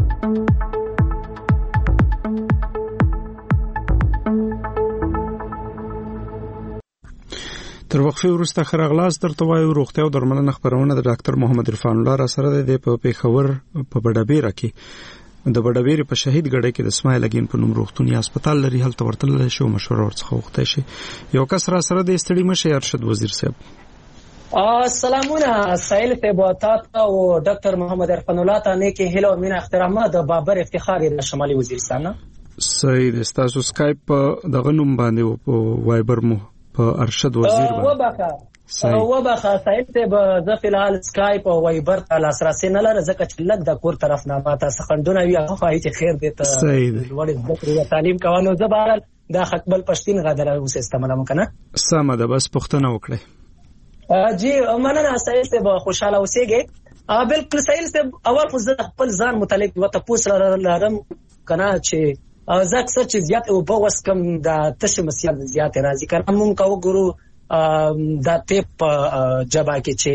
تر وقفه وروسته خرغلاس درته وایو روغتیا او درملنه خبرونه د ډاکټر محمد عرفان الله را سره د په پیښور په بډابیره کې د بډابیره په شهید ګړی کې د اسماعیل اگین په نوم روغتونی هسپتال لري هلته ورتل شو مشوره ورڅخه وخته شي یو کس را سره د استړي مشه ارشد وزیر صاحب سلامونه سایل تبوتا او ډاکټر محمد عرفان الله ته نه کې هلو مینا احترامات د بابر افتخار د شمالي وزیرستان سید تاسو سکایپ دغه نوم باندې او وایبر مو په ارشد وزیر باندې وبخه وبخه سایل ته د فلال سکایپ او وایبر ته لاسرسي نه لري ځکه چې لږ د کور طرف نه ماته سخندونه وي هغه خو هیڅ خیر دی ته وړ د تعلیم کوانو زبارل د حقبل پښتين غدره اوس استعمال وکنه سمه ده بس پښتنه وکړي جی مننه سایل ته خوشاله اوسېږي بالکل سایل ته اول خو زه خپل ځان متعلق وته پوس لرم کنه چې زکه څه چې زیات او بوس کم د تشه مسیال زیات راځي کنه مونږ کو ګورو د ټیپ جبا کې چې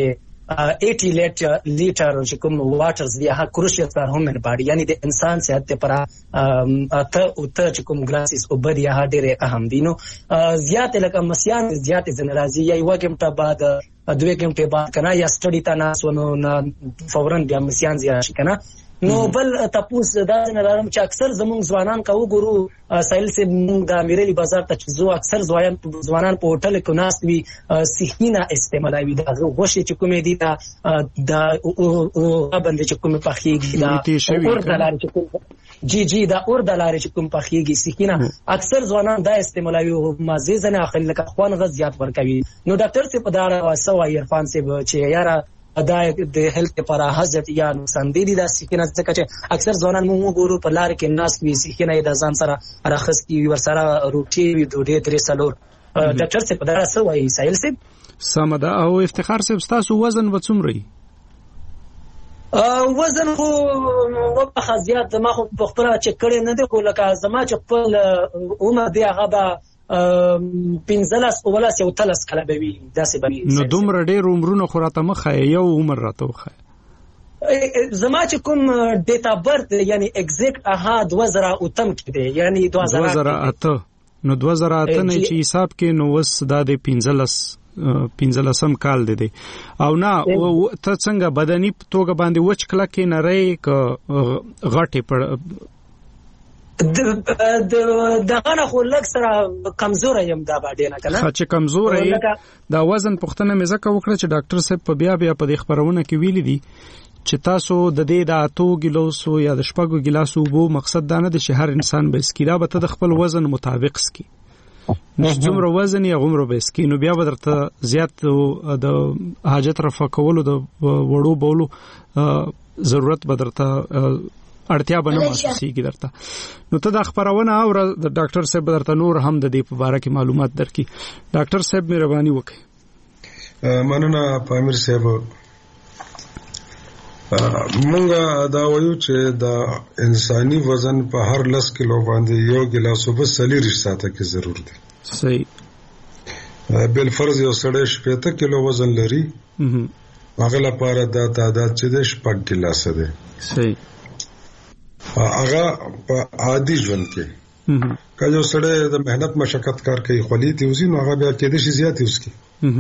eighty لیټر چې کوم واټرز دی هغه کروشل فار هومن باډي یعنی د انسان صحت لپاره اته او ته چې کوم ګلاسز او بدی هغه ډېر اهم دي. نو زیات لکه مسیان زیات زنرازي یا یو غمټه بعد دوه غمټه بعد کنه یا سټډي تا ناس ونه فورن بیا مسیان زیات شي کنه. نو بل تاسو دا نه لرم چې اکثر زموږ ځوانان کا وګورو سایل سے موږ د امیرلی بازار ته چې زو اکثر ځوانان ځوانان په هوټل کې ناس وی سیخینه استعمالوي دا غوښه چې کومې دي دا د او باندې چې کومه پخېږي دا اور دلار چې کوم جی جی دا اور دلار چې کوم پخېږي سیخینه اکثر ځوانان دا استعمالوي او مزه نه اخلي لکه خوان غز زیات ورکوي. نو ډاکټر سے په دا سوا عرفان سے چې یاره دا د هیلث لپاره حاجت یا نقصان دي دا سکینه ځکه چې اکثر ځوانان موږ ګورو په لار کې ناس وی سکینه د ځان سره راخص کی ور سره روټي وی ډوډۍ درې سلور ډاکټر څه په دا څه وایي سایل سي سمدا او افتخار سي تاسو وزن وڅومري وزن خو وبخه زیات ما خو په خپل چې کړي نه دی خو لکه زما چې خپل عمر دی هغه پنځلس او ولس یو تلس کله به وي داسې به نو دومره ډېر عمرونه خو راته مخه یو عمر راته وخه زما چې کوم ډیټا برث یعنی ایگزیکټ اها دوه زره او تم کې دی یعنی دوه زره اته نو دوه زره اته نه چې حساب کې نو وس د پنځلس پنځلسم کال دی او نه ته څنګه بدني توګه باندې وچ کله کې نری ک غټي په د دغه خو لږ سره کمزور یم دا باندې نه کنه چې کمزور یم دا وزن پختنه مې زکه وکړه چې ډاکټر صاحب په بیا بیا په خبرونه کې ویلي دي چې تاسو د دې د اتو ګلاسو یا د شپږو ګلاسو وبو مقصد دا نه دی چې هر انسان به اسکیدا به ته د خپل وزن مطابق سکي نو څومره وزن یا عمر به سکي نو بیا به درته زیات د حاجت رفع کولو د وړو بولو ضرورت به درته اړتیا بنه محسوسيږي درته. نو ته د خبرونه او د ډاکټر صاحب درته نور هم د دې په اړه کې معلومات درکې. ډاکټر صاحب مهرباني وکړئ. مننه پامیر صاحب. مونږه دا وایو چې د انساني وزن په هر لس کیلو باندې یو ګلاس وبس سلیری ساته کې ضرور دی. صحیح. بل فرض یو سړی شپږ کیلو وزن لري هغه لپاره دا تعداد چې د شپږ ګلاس دی. صحیح. هغه په عادي ژوند کې کله سړی د مهنت مشقت کار کوي خولي تی وزي نو هغه بیا کې د شي زیات یوس کی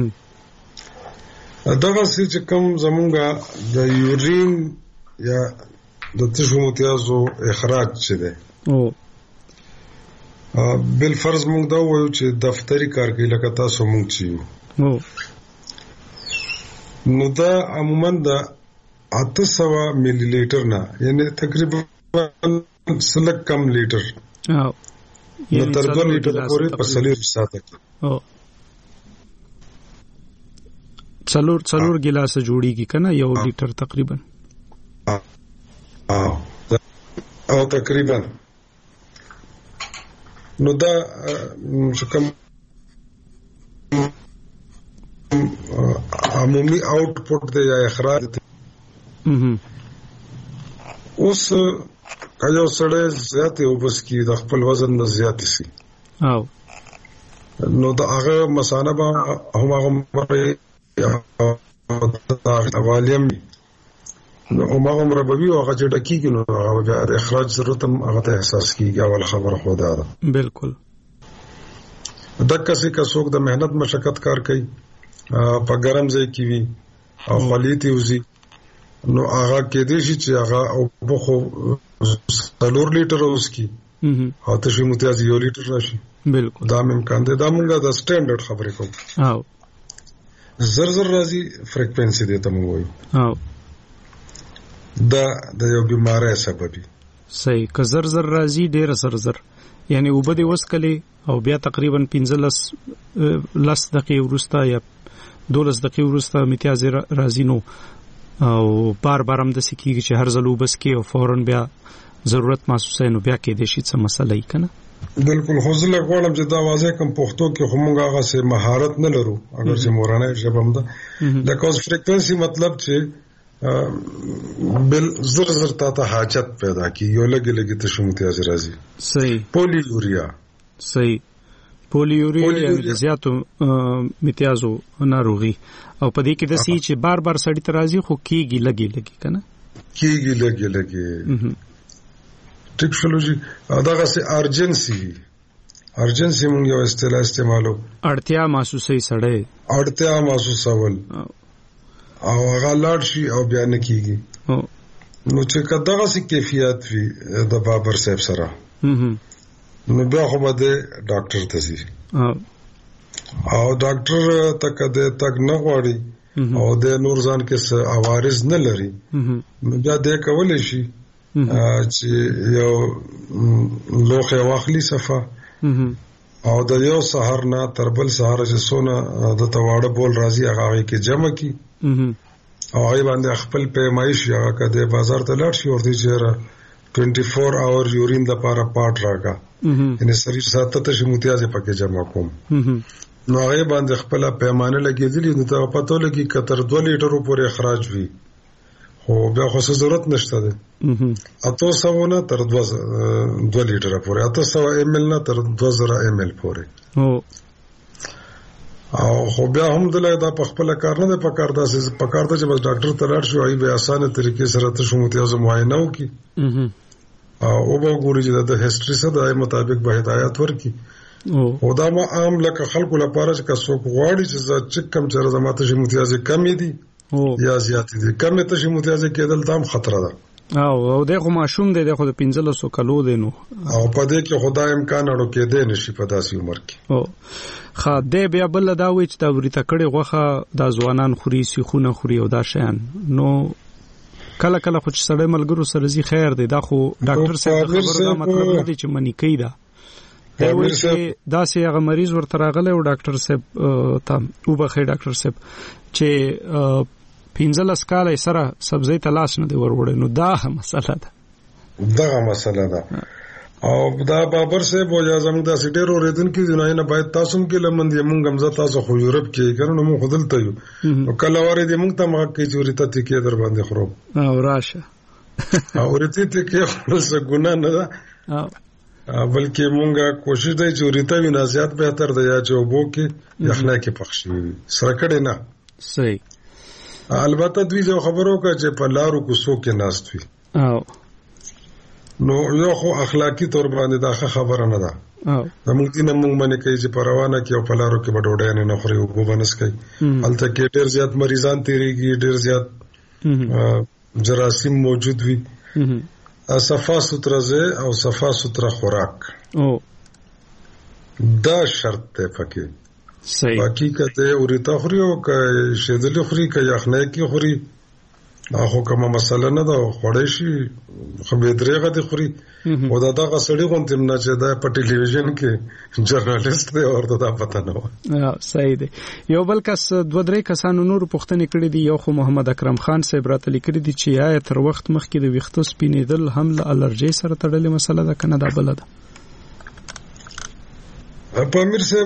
دغه چې کوم زمونږه د یورین یا د تشو متیازو اخراج شه ده او بل فرض مونږ دا وایو چې دفتری کار کوي لکه تاسو مونږ چیو او نو دا عموما د اته سوه ملي لیټر نه یعنی تقریبا سلک کم لیټر او نو تر دوه لیټر پورې په سلیری ساته کې او څلور څلور ګلاس جوړیږي کنه یو لیټر تقریبا او او تقریبا نو دا کوم عمومي آوټپوټ دی یا اخراج دی اوس کله سړی زیات وبس کی د خپل وزن نه زیات شي او نو دا هغه مسانه به هم هغه والیم نو هغه عمر به وي او هغه چې ډکیږي نو هغه د اخراج ضرورت هم هغه ته احساس کیږي اول خبره خو دا ده بالکل دغه څه که څوک د مهنت مشقت کار کوي په ګرم ځای کې وي او خلیتي وزي نو هغه کې دې شي چې هغه او بخو څلور لیټر اوس کی او تاسو متیاز یو لیټر راشي بالکل دا امکان دی دا مونږه د سټانډرډ خبرې کوو او زر زر راځي فریکوئنسي دی ته مو وایي او دا د یو بیماری سبب دی صحیح که زر زر راځي ډیر زر زر یعنی وبدي وسکلي او بیا تقریبا پنځلس لس دقیقې وروسته یا دولس دقیقې وروسته متیاز راځي نو او بار بار هم د سکیږي چې هر ځلو بس کې او فورن بیا ضرورت محسوسه نو بیا کې د شي څه مسله یې کنه بالکل خو زه لګوړم چې دا واځه کوم پښتو کې خو موږ هغه سه مهارت نه لرو اگر چې مورانه ژبه هم ده لکه اوس فریکوئنسي مطلب چې بل زر زر ته حاجت پیدا کی یو لګي لګي ته شومتي از راځي صحیح پولی یوریا صحیح پولیوریا یعنی زیاتو امتیازو ناروغي او په دې کې د سې چې بار بار سړی ترازی خو کیږي لګي لګي کنه کیږي لګي لګي ټیکسولوژي دا غسه ارجنسي ارجنسي مونږ یو اصطلاح استعمالو اړتیا محسوسي سړی اړتیا محسوسول او هغه لاړ شي او بیا نه کیږي نو چې کداغه سي کیفیت وي د بابر صاحب سره نو بیا خو به ډاکټر ته ځي او ډاکټر تک د تک نه غواړي او د نور ځان کې څه عوارض نه لري نو بیا د کولې شي چې یو لوخه واخلي صفه او د یو سحر نه تر بل سحر چې سونه د تواړه بول راځي هغه کې جمع کی او هغه باندې خپل پیمایش هغه کده بازار ته لاړ شي ورته چې چوبیس اور یورین د پاره پاټ راکا یعنی شریر ساته ته شموتیازه پکې جمع کوم نو هغه باندې خپل پیمانه لګېدلی نو ته پته لګي کتر دوه لیټرو پورې اخراج وي خو بیا خو ضرورت نشته ده اته سو نه تر دوه لیټره پورې اته سو ایم ال نه تر دوه زره ایم ال پورې او خو بیا هم دلته دا په خپل کار نه په کار داسې په کار ته چې بس ډاکټر ته لاړ شو ای به اسانه طریقې سره ته شموتیازه معاینه وکي او به ګوري چې د هیستوري سره د مطابق به هدایت ورکي او دا ما عام لکه خلکو لپاره چې څوک غواړي چې چې کم چر زماته شموتیازه کمی دي یا زیات دي کم ته شموتیازه کېدل دام خطر ده او او دغه ماشوم دی دغه د پنځلس کلو دی نو او په دې کې خدای امکان اړو کې دی نشي په داسې عمر کې او خا دې بیا بل دا وې چې دا ورته کړي غوخه د ځوانان خوري سیخونه خوري او دا شیان نو کله کله خو چې سړی ملګرو سره زی خیر دی دا خو ډاکټر صاحب خبرو دا مطلب نه دی چې منی کوي دا دا وې چې دا سي هغه مریض ورته راغله او ډاکټر صاحب ته او بخې ډاکټر صاحب چې پینځلس کال سره سبزی تلاش نه دی وروړي نو دا مسله ده دا مسله ده او دا بابر صاحب او اعظم دا سټیر اوریدن کې جنای نه باید تاسو کې لمن دي مونږ هم ز تاسو خو یورپ کې کړو نو مونږ خدلته یو او کله واره دي مونږ ته ما کې چورته ته کې در باندې خراب او راشه او ورته ته کې څه ګنا نه ده بلکې مونږه کوشش دی چورته وینا زیات بهتر دی یا چې وبو کې یخلا کې پخشي سره کړي نه صحیح البته دوی جو خبرو کا چې په لارو کوڅو کې ناست وي او نو یو خو اخلاقی تور باندې دا خبره نه ده او موږ دې نه موږ باندې کوي چې پروانه کې او په لارو کې بډوډه نه خوري او وبنس کوي هلته کې ډېر زیات مریضان تیریږي ډېر زیات جراثیم موجود وي صفا سترزه او صفا ستر خوراک او دا شرط ته پکې صحیح باقی کته اورita خوري او که شیدل خوري که یخنه کې خوري اخو کومه مسله نه ده خوړې شي خو به درېغه دي خوري او دا دغه سړی غونډه نه چې دا په ټلویزیون کې جرنالست دی ورته دا پته نه و صحیح دی یو بل کس دوه درې کسانو نور پوښتنه کړې دي یو خو محمد اکرم خان صاحب راته لیکلي دي چې یا تر وخت مخکې د ویښتو سپینېدل هم له الرجی سره تړلې مسله ده کنه دا بل ده په امیر صاحب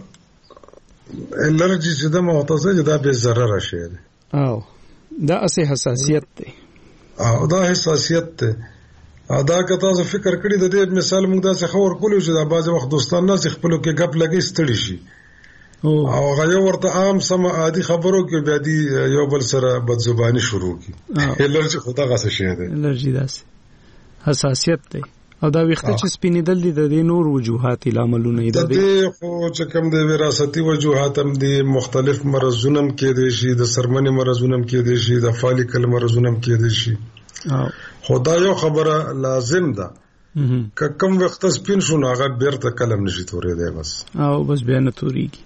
الرجی چې د معتزه دا به ضرر شي او دا اصلي حساسیت دی او دا حساسیت دی دا که تاسو فکر کړی د دې مثال موږ دا څه خبر کولو چې دا بعض وخت دوستان نه خپلو کې غپ لګي ستړي شي او غيو ورته عام سم عادي خبرو کې بیا دي یو بل سره بدزبانی شروع کی الرجی خدا غاسه شي دی الرجی داسې حساسیت دی او دا وخت چې سپینېدل دي د نور وجوهات لاملونه دي د دې خو چې کوم د وراثتي وجوهات هم دي مختلف مرزونه هم کې دي شي د سرمنې مرزونه هم کې دي شي د فالیکل مرزونه هم کې دي شي خدای یو خبره لازم ده که کوم وخت سپین شو نو هغه بیرته کلم نشي تورې دی بس او بس بیان توريږي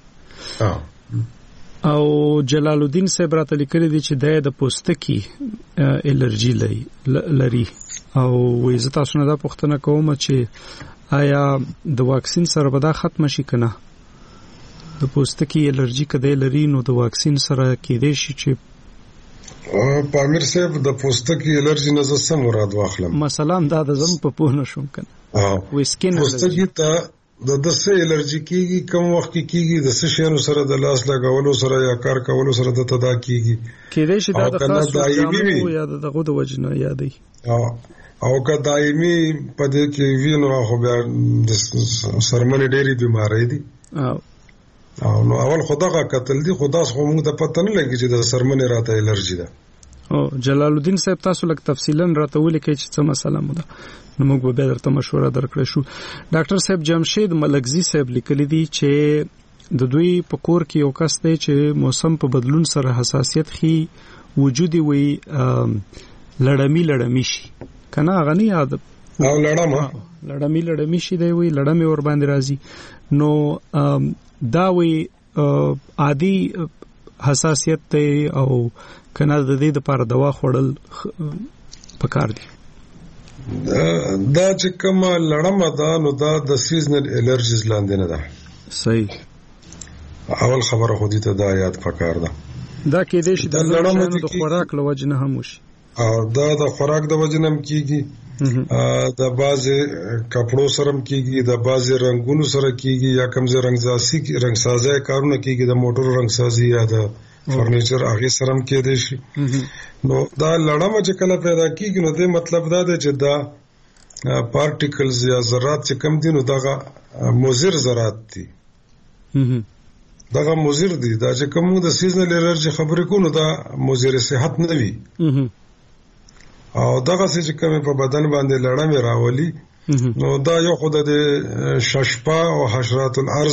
او جلال الدین صاحب راته لیکلي دي چې د پوستکي الرجی لري او وې زه تاسو نه دا پوښتنه کوم چې آیا د واکسین سره به دا ختم شي کنه د پوستکي الرجی کده لري نو د واکسین سره کېدې شي چې پامیر صاحب د پوستکي الرجی نه زه سم مراد واخلم مثلا دا د زم په پوه نشم کنه وې سکین پوستکي ته د دسه الرجی کیږي کوم وخت کیږي د څه شیانو سره د لاس لګولو سره یا کار کولو سره د تدا کیږي کېدې شي دا د خاص جامو یا دغه د وجنه یادې او که دایمي په دې کې وینو خو بیا د سرمنې ډېری بیماری دي او نو اول خدغه قتل دي خداس خو موږ ته پته نه لګی چې د سرمنې راته الرجی ده. او جلال الدین صاحب تاسو لک تفصیلا راته ولیکئ چې څه مسله مو ده نو موږ به درته مشوره درکړو شو. ډاکټر صاحب جمشید ملکزی صاحب لیکلی دي چې د دوی په کور کې یو کس دی چې موسم په بدلون سره حساسیت خي وجود وي لړمی لړمی شي کنه غنی یاد او لړما لړمی لړمی شي دی وي لړمی ور باندې راځي نو دا وي عادي حساسیت ته او کنه د دې لپاره دوا خوړل پکار دي. دا چې کوم لړما ده نو دا د سیزنل الرجیز لاندې نه ده. صحیح. اول خبره خو دې ته دا یاد پکار ده. دا کې دې چې د لړما د خوراک لوجه نه هم وشي. او دا د خوراک د وجه نه کیږي. د بازه کپړو سره کیږي د بازه رنگونو سره کیږي یا کمزې رنگزاسي کی رنگسازي کارونه کیږي د موټر رنگسازي یا د فرنیچر هغه سره کېدې شي. نو دا لړما چې کله پیدا کیږي نو دې مطلب دا دی چې دا پارټیکلز یا ذرات چې کم دي نو دا مضر ذرات دي. دا مضر دي دا چې کوم د سیزنل الرجی خبرې کو نو دا مضر صحت نه وي. او دغه چې کوم په بدن باندې لړمې راولي نو دا یو خود د ششپا او حشرات الارض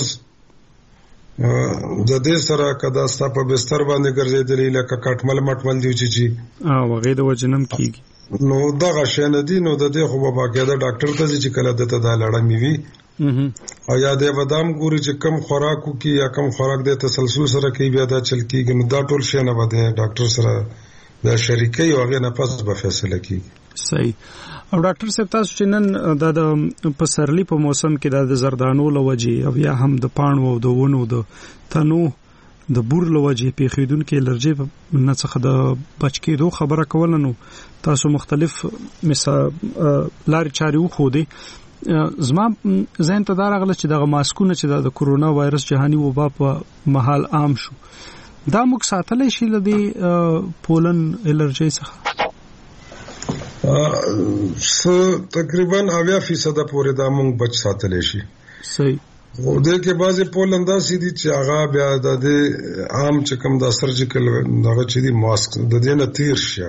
د دې سره کدا ستا په بستر باندې ګرځېدلې لکه کټمل مټمل دی چې او هغه د وجنم کیږي نو دغه شنه دي نو د دې خو به باقاعده ډاکټر ته چې کله دته دا لړمې وي او یا د بادام ګوري چې کم خوراکو کې یا کم خوراک د تسلسل سره کوي بیا دا چل کیږي نو دا ټول شنه بده ډاکټر سره دا شریکي او هغه نه پس به فیصله کوي. صحیح. او ډاکټر صاحب تاسو چې نن د پسرلی په موسم کې د زردانو لوجه او یا هم د پاڼو او د ونو د تنو د بور لوجه په خیدون کې الرجی نه څخه د بچ کېدو خبره کول نو تاسو مختلف مثال لارې چاري خو دي زما زین ته دا راغله چې د ماسکونه چې د کورونا وایرس جهاني وبا په محل عام شو دا موږ ساتلې شي لدی پولن الرجی څخه س تقریبا اویا فیصد پورې دا موږ بچ ساتلې شي. صحیح. او د کې بعضی پولن دا سې دي چې هغه بیا د عام چې کوم د سرجیکل دغه چې دی ماسک د دې نه تیر شي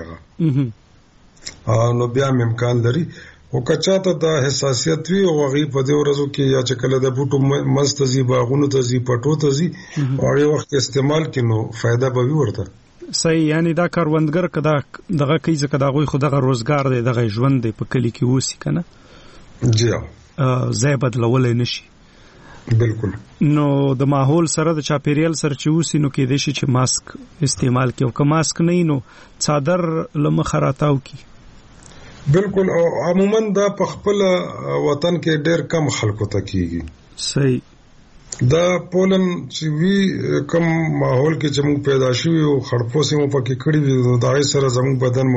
هغه نو بیا امکان لري او کچاته د حساسیت وی او غي په دې ورځو کې یا چې کله د بوټو مستزي باغونو ته زی پټو ته زی او هغه وخت استعمال کینو فائدہ به ورته. صحیح. یعنی دا کاروندګر کدا دغه کی ځکه دا غوي خدغه روزګار دی دغه ژوند دی په کلی کې وسی کنه جی زې بدلول نشي. بالکل. نو د ماحول سره د چاپیریال سره چې وسی نو کې د شي چې ماسک استعمال کیو که ماسک نه نو څادر لمخ راتاو کی. بالکل. او عموما دا په خپل وطن کې ډېر کم خلکو ته کیږي. صحیح. دا پولن چې وی کم ماحول کې چې موږ پیدا شوی او خړپو سیمو پکې کړی وي دا سره زموږ بدن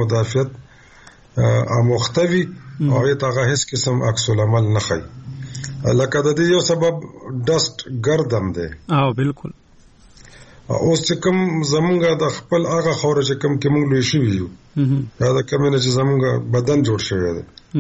مدافعت مختوي او هغه هیڅ قسم عکس العمل نه خي لکه د دې یو سبب ډست ګردم دی. او بالکل. اوس چې کوم زمونږ د خپل هغه خور چې کوم کې موږ لوي شوی یو دا د کومه چې زمونږ بدن جوړ شوی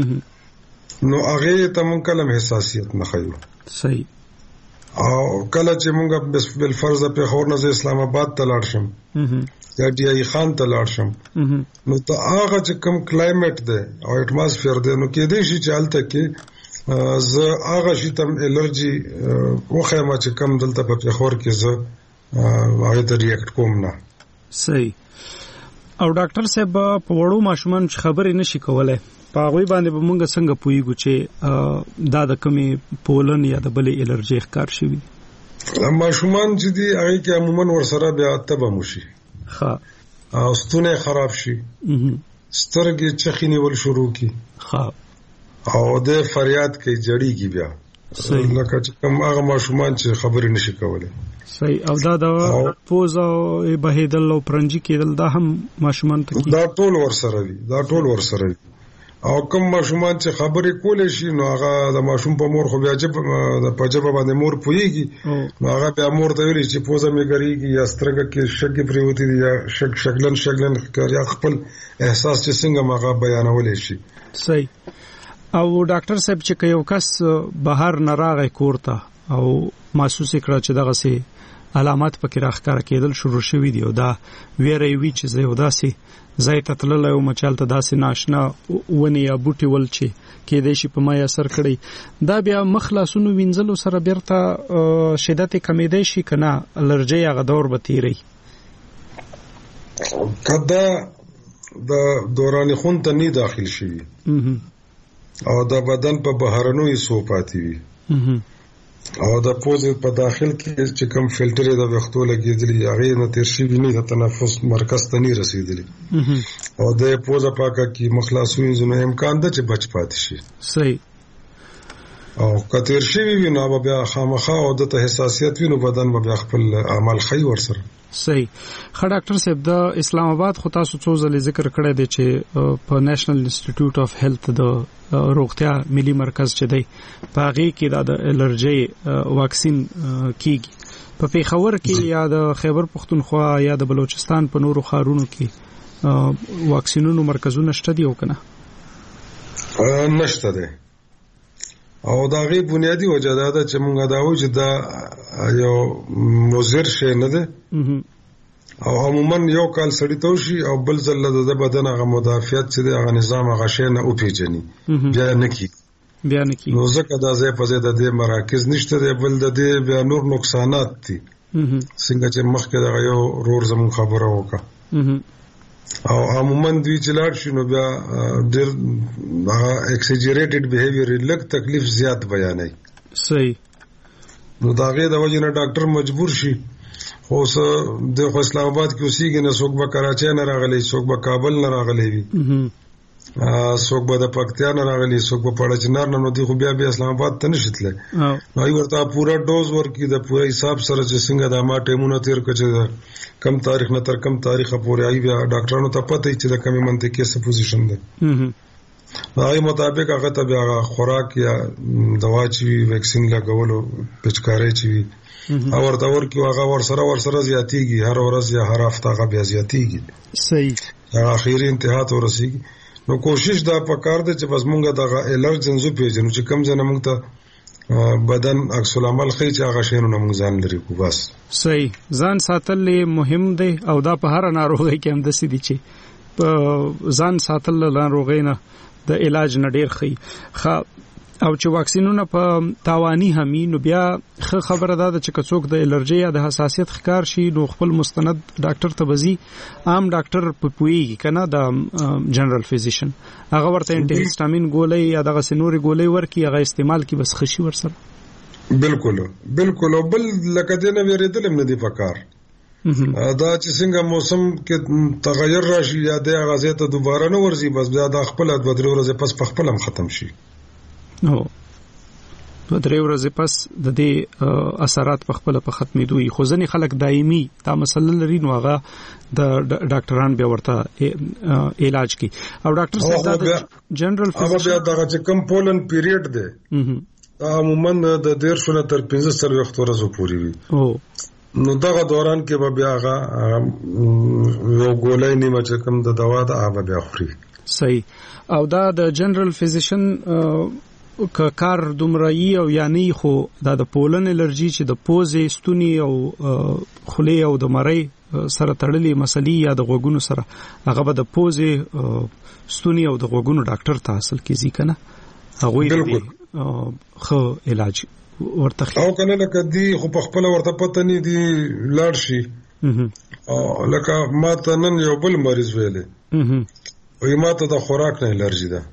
دی نو هغه ته موږ کلم حساسیت نه خایو. صحیح. او کله چې موږ بل فرض په خور نه اسلام آباد ته لاړ شم یا ډی ای خان ته لاړ شم نو ته هغه چې کوم کلایمټ دی او اټماسفیر دی نو کې دې شي چې الته کې ز هغه شي تم الرجی وخه ما چې کوم دلته په خور کې ز هغه ته ریاکټ کوم نه. صحیح. او ډاکټر صاحب په وړو ماشومان خبرې نشي کولای په هغه باندې به مونږ څنګه پویګو چې دا د کمی پولن یا د بلې الرجی ښکار شي. ماشومان چې دی هغه کې عموما ورسره بیا تبه موشي. ښه. او ستونه خراب شي. سترګې چخینه ول شروع کی. ښه. او د فریاد کوي جړیږي بیا. صحیح. لکه چې کوم هغه ماشومان چې خبرې نشي کولای. صحیح. او دا د پوز او بهیدل او پرنجي کېدل دا هم ماشومان ته دا ټول ورسره وي دا ټول ورسره وي. او کوم ماشومان چې خبرې کولې شي نو هغه د ماشوم په مور خو بیا چې د پجبه باندې مور پويږي نو هغه بیا مور ته ویلي چې پوزه مې ګریږي یا سترګه کې شګې پریوتی دي یا شک شکلن شکلن کار یا خپل احساس چې څنګه مغه بیانولې شي. صحیح. او ډاکټر صاحب چې یو کس بهر نه راغی کورته او محسوس کړه چې دغه سي علامات پکې راخکار کېدل شروع شوې دي او دا ویری وی چې زه وداسي زای ته تلل او مچال ته داسې ناشنا ونی یا بوټي ول چې کې د شي په ما اثر کړی دا بیا مخلاصونو وینځلو سره بیرته شدت کمیدې شي کنه الرجی هغه دور به تیری کدا د دوران خون ته نه داخل شي او د بدن په بهرنو حصو پاتې وي او د پوزې په داخل کې چې کوم فلټر د وختو لګېدلی هغه نه تیر شي نه د تنفس مرکز ته نه رسیدلی او د پوزه پاکه کې مخلاصوي زنه امکان ده چې بچ پاتې شي صحیح او کتیر شي وی نو بیا خامخا او د حساسیت وینو بدن به خپل عمل خي ورسره صحیح خا ډاکټر صاحب د اسلام آباد خو تاسو څو ځله ذکر کړی دی چې په نېشنل انسټیټیوټ اف هیلث د روغتیا ملي مرکز چې دی په هغه کې د الرجی واکسین کیږي په پیښور کې یا د خیبر پختونخوا یا د بلوچستان په نورو ښارونو کې واکسینونو مرکزونه شته دي او کنه نشته دي او دا غي بنیادی وجه دا ده چې مونږ دا و چې دا یو مضر شی نه ده او عموما یو کال سړی توشي او بل ځل د بدن هغه مدافعت چې هغه نظام هغه شی نه او پیژني بیا نه کی بیا نه کی نو ځکه دا ځای په ځای د دې مراکز نشته دی بل د دې بیا نور نقصانات دي څنګه چې مخکې دا یو رور زمون خبره وکړه او عموما دوی چې لاړ شي نو بیا ډېر ایکسیجریټډ بیهیویر لږ تکلیف زیات بیانوي صحیح نو دا غي د وجه نه ډاکټر مجبور شي خو څه د اسلام آباد کې اوسېږي نه څوک به کراچۍ نه راغلی څوک به کابل نه راغلی وي څوک به د پکتیا نه راغلی څوک به پړچنار نه نو دی خو بیا بیا اسلام آباد ته نشي تللی نو ای ورته پورا ډوز ورکړي د پوره حساب سره چې څنګه د ما ټیمونه تیر کړي کم تاریخ نه تر کم تاریخ پورې ای بیا ډاکټرانو ته پته چې د کمی منطقي څه پوزیشن ده هغه مطابق هغه ته بیا خوراک یا دوا چې ویکسین لګولو پچکاري چې او ورته ورکو هغه ور سره ور سره زیاتیږي هر ورځ یا هر هفته هغه بیا زیاتیږي صحیح هغه اخیری انتها ته ورسیږي نو کوشش دا پکار دی چې بس مونږه د الرجنزو پیژنو چې کم ځنه مونږ ته بدن عکس العمل خي چې هغه شینو نه مونږ ځان لري کو بس صحیح ځان ساتل مهم دی او دا په هر ناروغي کې هم د سې دي چې په ځان ساتل ناروغي نه د علاج نه ډیر خي او چې واکسینونه په تاوانی همي نو بیا خبره ده چې کڅوک د الرجی یا د حساسیت ښکار شي نو خپل مستند ډاکټر ته بزي عام ډاکټر په پويږي کنه د جنرال فزیشن هغه ورته انټي هیسټامین ګولۍ یا دغه سنوري ګولۍ ورکی هغه استعمال کی بس خشي ورسره بالکل بالکل بل لکه دنه ویریدل هم نه دی پکار دا چې څنګه موسم کې تغیر راشي یا د غازه ته دوباره نه ورزي بس بیا د خپل د بدري ورځې پس په خپل هم ختم شي نو په درې ورځې پس د دې اثرات په خپل په ختمېدو خو ځنې خلک دایمي دا مسله لري نو هغه د ډاکټران به ورته علاج کوي او ډاکټر صاحب دا جنرال فزیشن هغه دا چې کم پولن پیریډ دی عموما د ډیر شنه تر پنځه سر وخت ورځو پوری وي او نو دغه دوران کې به بیا هغه یو ګولای نیمه چې کم د دوا د هغه بیا خوري صحیح او دا د جنرال فزیشن که کار دومرایی او یعنی خو دا د پولن الرجی چې د پوزې ستونی او خولې او د مری سره تړلې مسلې یا د غوګونو سره هغه به د پوزې ستونی او د غوګونو ډاکټر ته حاصل کیږي کنه هغه یې خو علاج ورته او کنه لکه دی خو په خپل ورته پته نه دی لاړ شي او لکه ما ته نن یو بل مریض ویلې وي ما ته د خوراک نه الرجی ده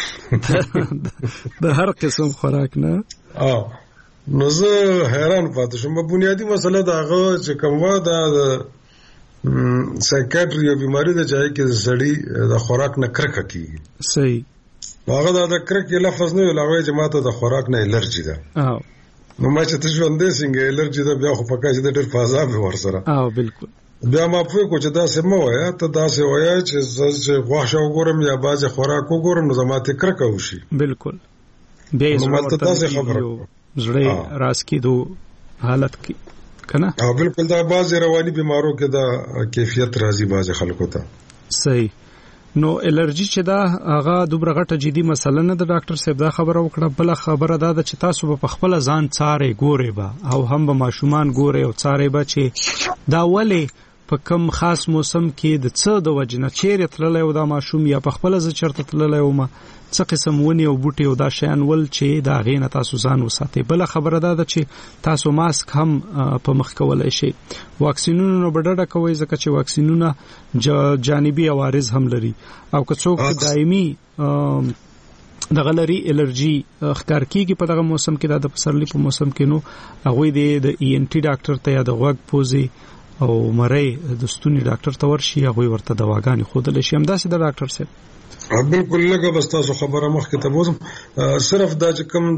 د هر قسم خوراک نه اه نو زه حیران پاتې شوم بنیادی مسله دا هغه چې کومه دا سایکیاټری یو بیماری ده چې کې سړی د خوراک نه کرکه کوي صحیح هغه دا د کرکه لفظ نه ویلای چې ماته د خوراک نه الرجی ده اه نو ما چې تاسو اندې څنګه الرجی ده بیا خو پکا چې د ډېر فازاب ورسره اه بالکل بیا ما په کو چې دا سم وای ته دا سه وای چې زه غواښه وګورم یا باز خوراک وګورم نو زماته کرکه وشي بالکل بیا یې ورته تاسو خبره زړه راس کېدو حالت کې کنه او بالکل دا باز رواني بیمارو کې دا کیفیت راځي باز خلکو ته صحیح نو الرجی چې دا هغه دوبره غټه جدي مسله نه ده ډاکټر صاحب دا خبره وکړه بل خبره دا ده چې تاسو په خپل ځان څارې ګوري به او هم به ماشومان ګوري او څارې به چې دا ولې په کوم خاص موسم کې د څه د وجنه چیرې تللی او دا ماشوم یا په خپل ځ چرته تللی او ما څه قسم ونی او بوټي او دا شیان ول چې دا غینه تاسو ځان وساتئ. بل خبره ده چې تاسو ماسک هم په مخ کولای شئ. واکسینونو بډډه کوي ځکه چې واکسینونه جانبي عوارض هم لري او که څوک دایمي د غلري الرجی ښکار کیږي په دغه موسم کې د پسرلی په موسم کې نو هغه د ای ان ټي ډاکټر ته یا د غوږ پوزي او مړی د ستوني ډاکټر ته ورشي هغه ورته دواګانې خودل شي. هم داسې د ډاکټر صاحب بالکل لکه بس تاسو خبره مخکې ته بوزم صرف دا چې کوم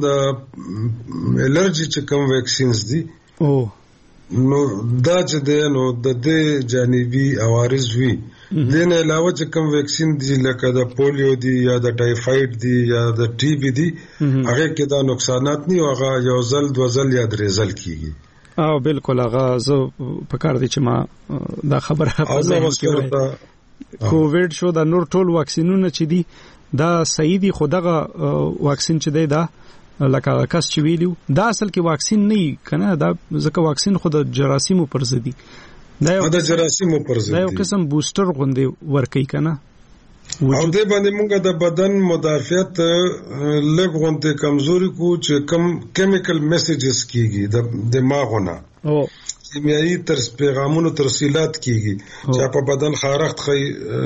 د الرجی چې کوم ویکسینز دي او نو دا چې دی نو د دې جانبي عوارض وي دین علاوه چې کوم ویکسین دي لکه د پولیو دي یا د ټایفاید دي یا د ټي بي دي هغه کې دا نقصانات نه هغه یو ځل دو ځل یا درې ځل کیږي. او بالکل هغه زه په کار دي چې ما دا خبره په ځای کې کووډ شو دا نور ټول واکسینونه چې دي دا صحیح دي خو دغه واکسین چې دی دا لکه کس چې ویلو دا اصل کې واکسین نه کنه دا ځکه واکسین خو د جراثیمو پر ضد دي دا د جراثیمو پر ضد دا یو قسم بوستر غوندې ورکي کنه او دې باندې موږ د بدن مدافعت لږ غونډه کمزوري کو چې کم کیمیکل میسیجز کیږي د دماغونه او کیمیاوي تر پیغامونو ترسیلات کیږي چې په بدن خارښت خي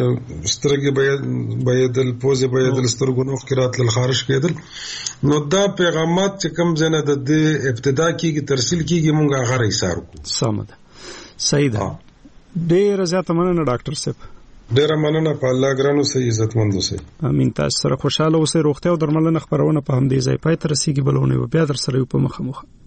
سترګې بيدل پوزه بيدل سترګونو خیرات لل خارش کېدل نو دا پیغامات چې کم زنه د ابتدا کیږي ترسیل کیږي مونږه غره ایثار کو سمده صحیح ده. ډېر زیاته مننه ډاکټر صاحب. ډېر مننه په الله ګرانو سي عزت مند اوسئ. امين. تاسو سره خوشاله اوسئ. روغتیا او درملنه خبرونه په همدې ځای پای تر رسیدي بلونه بیا در سره په مخه مخه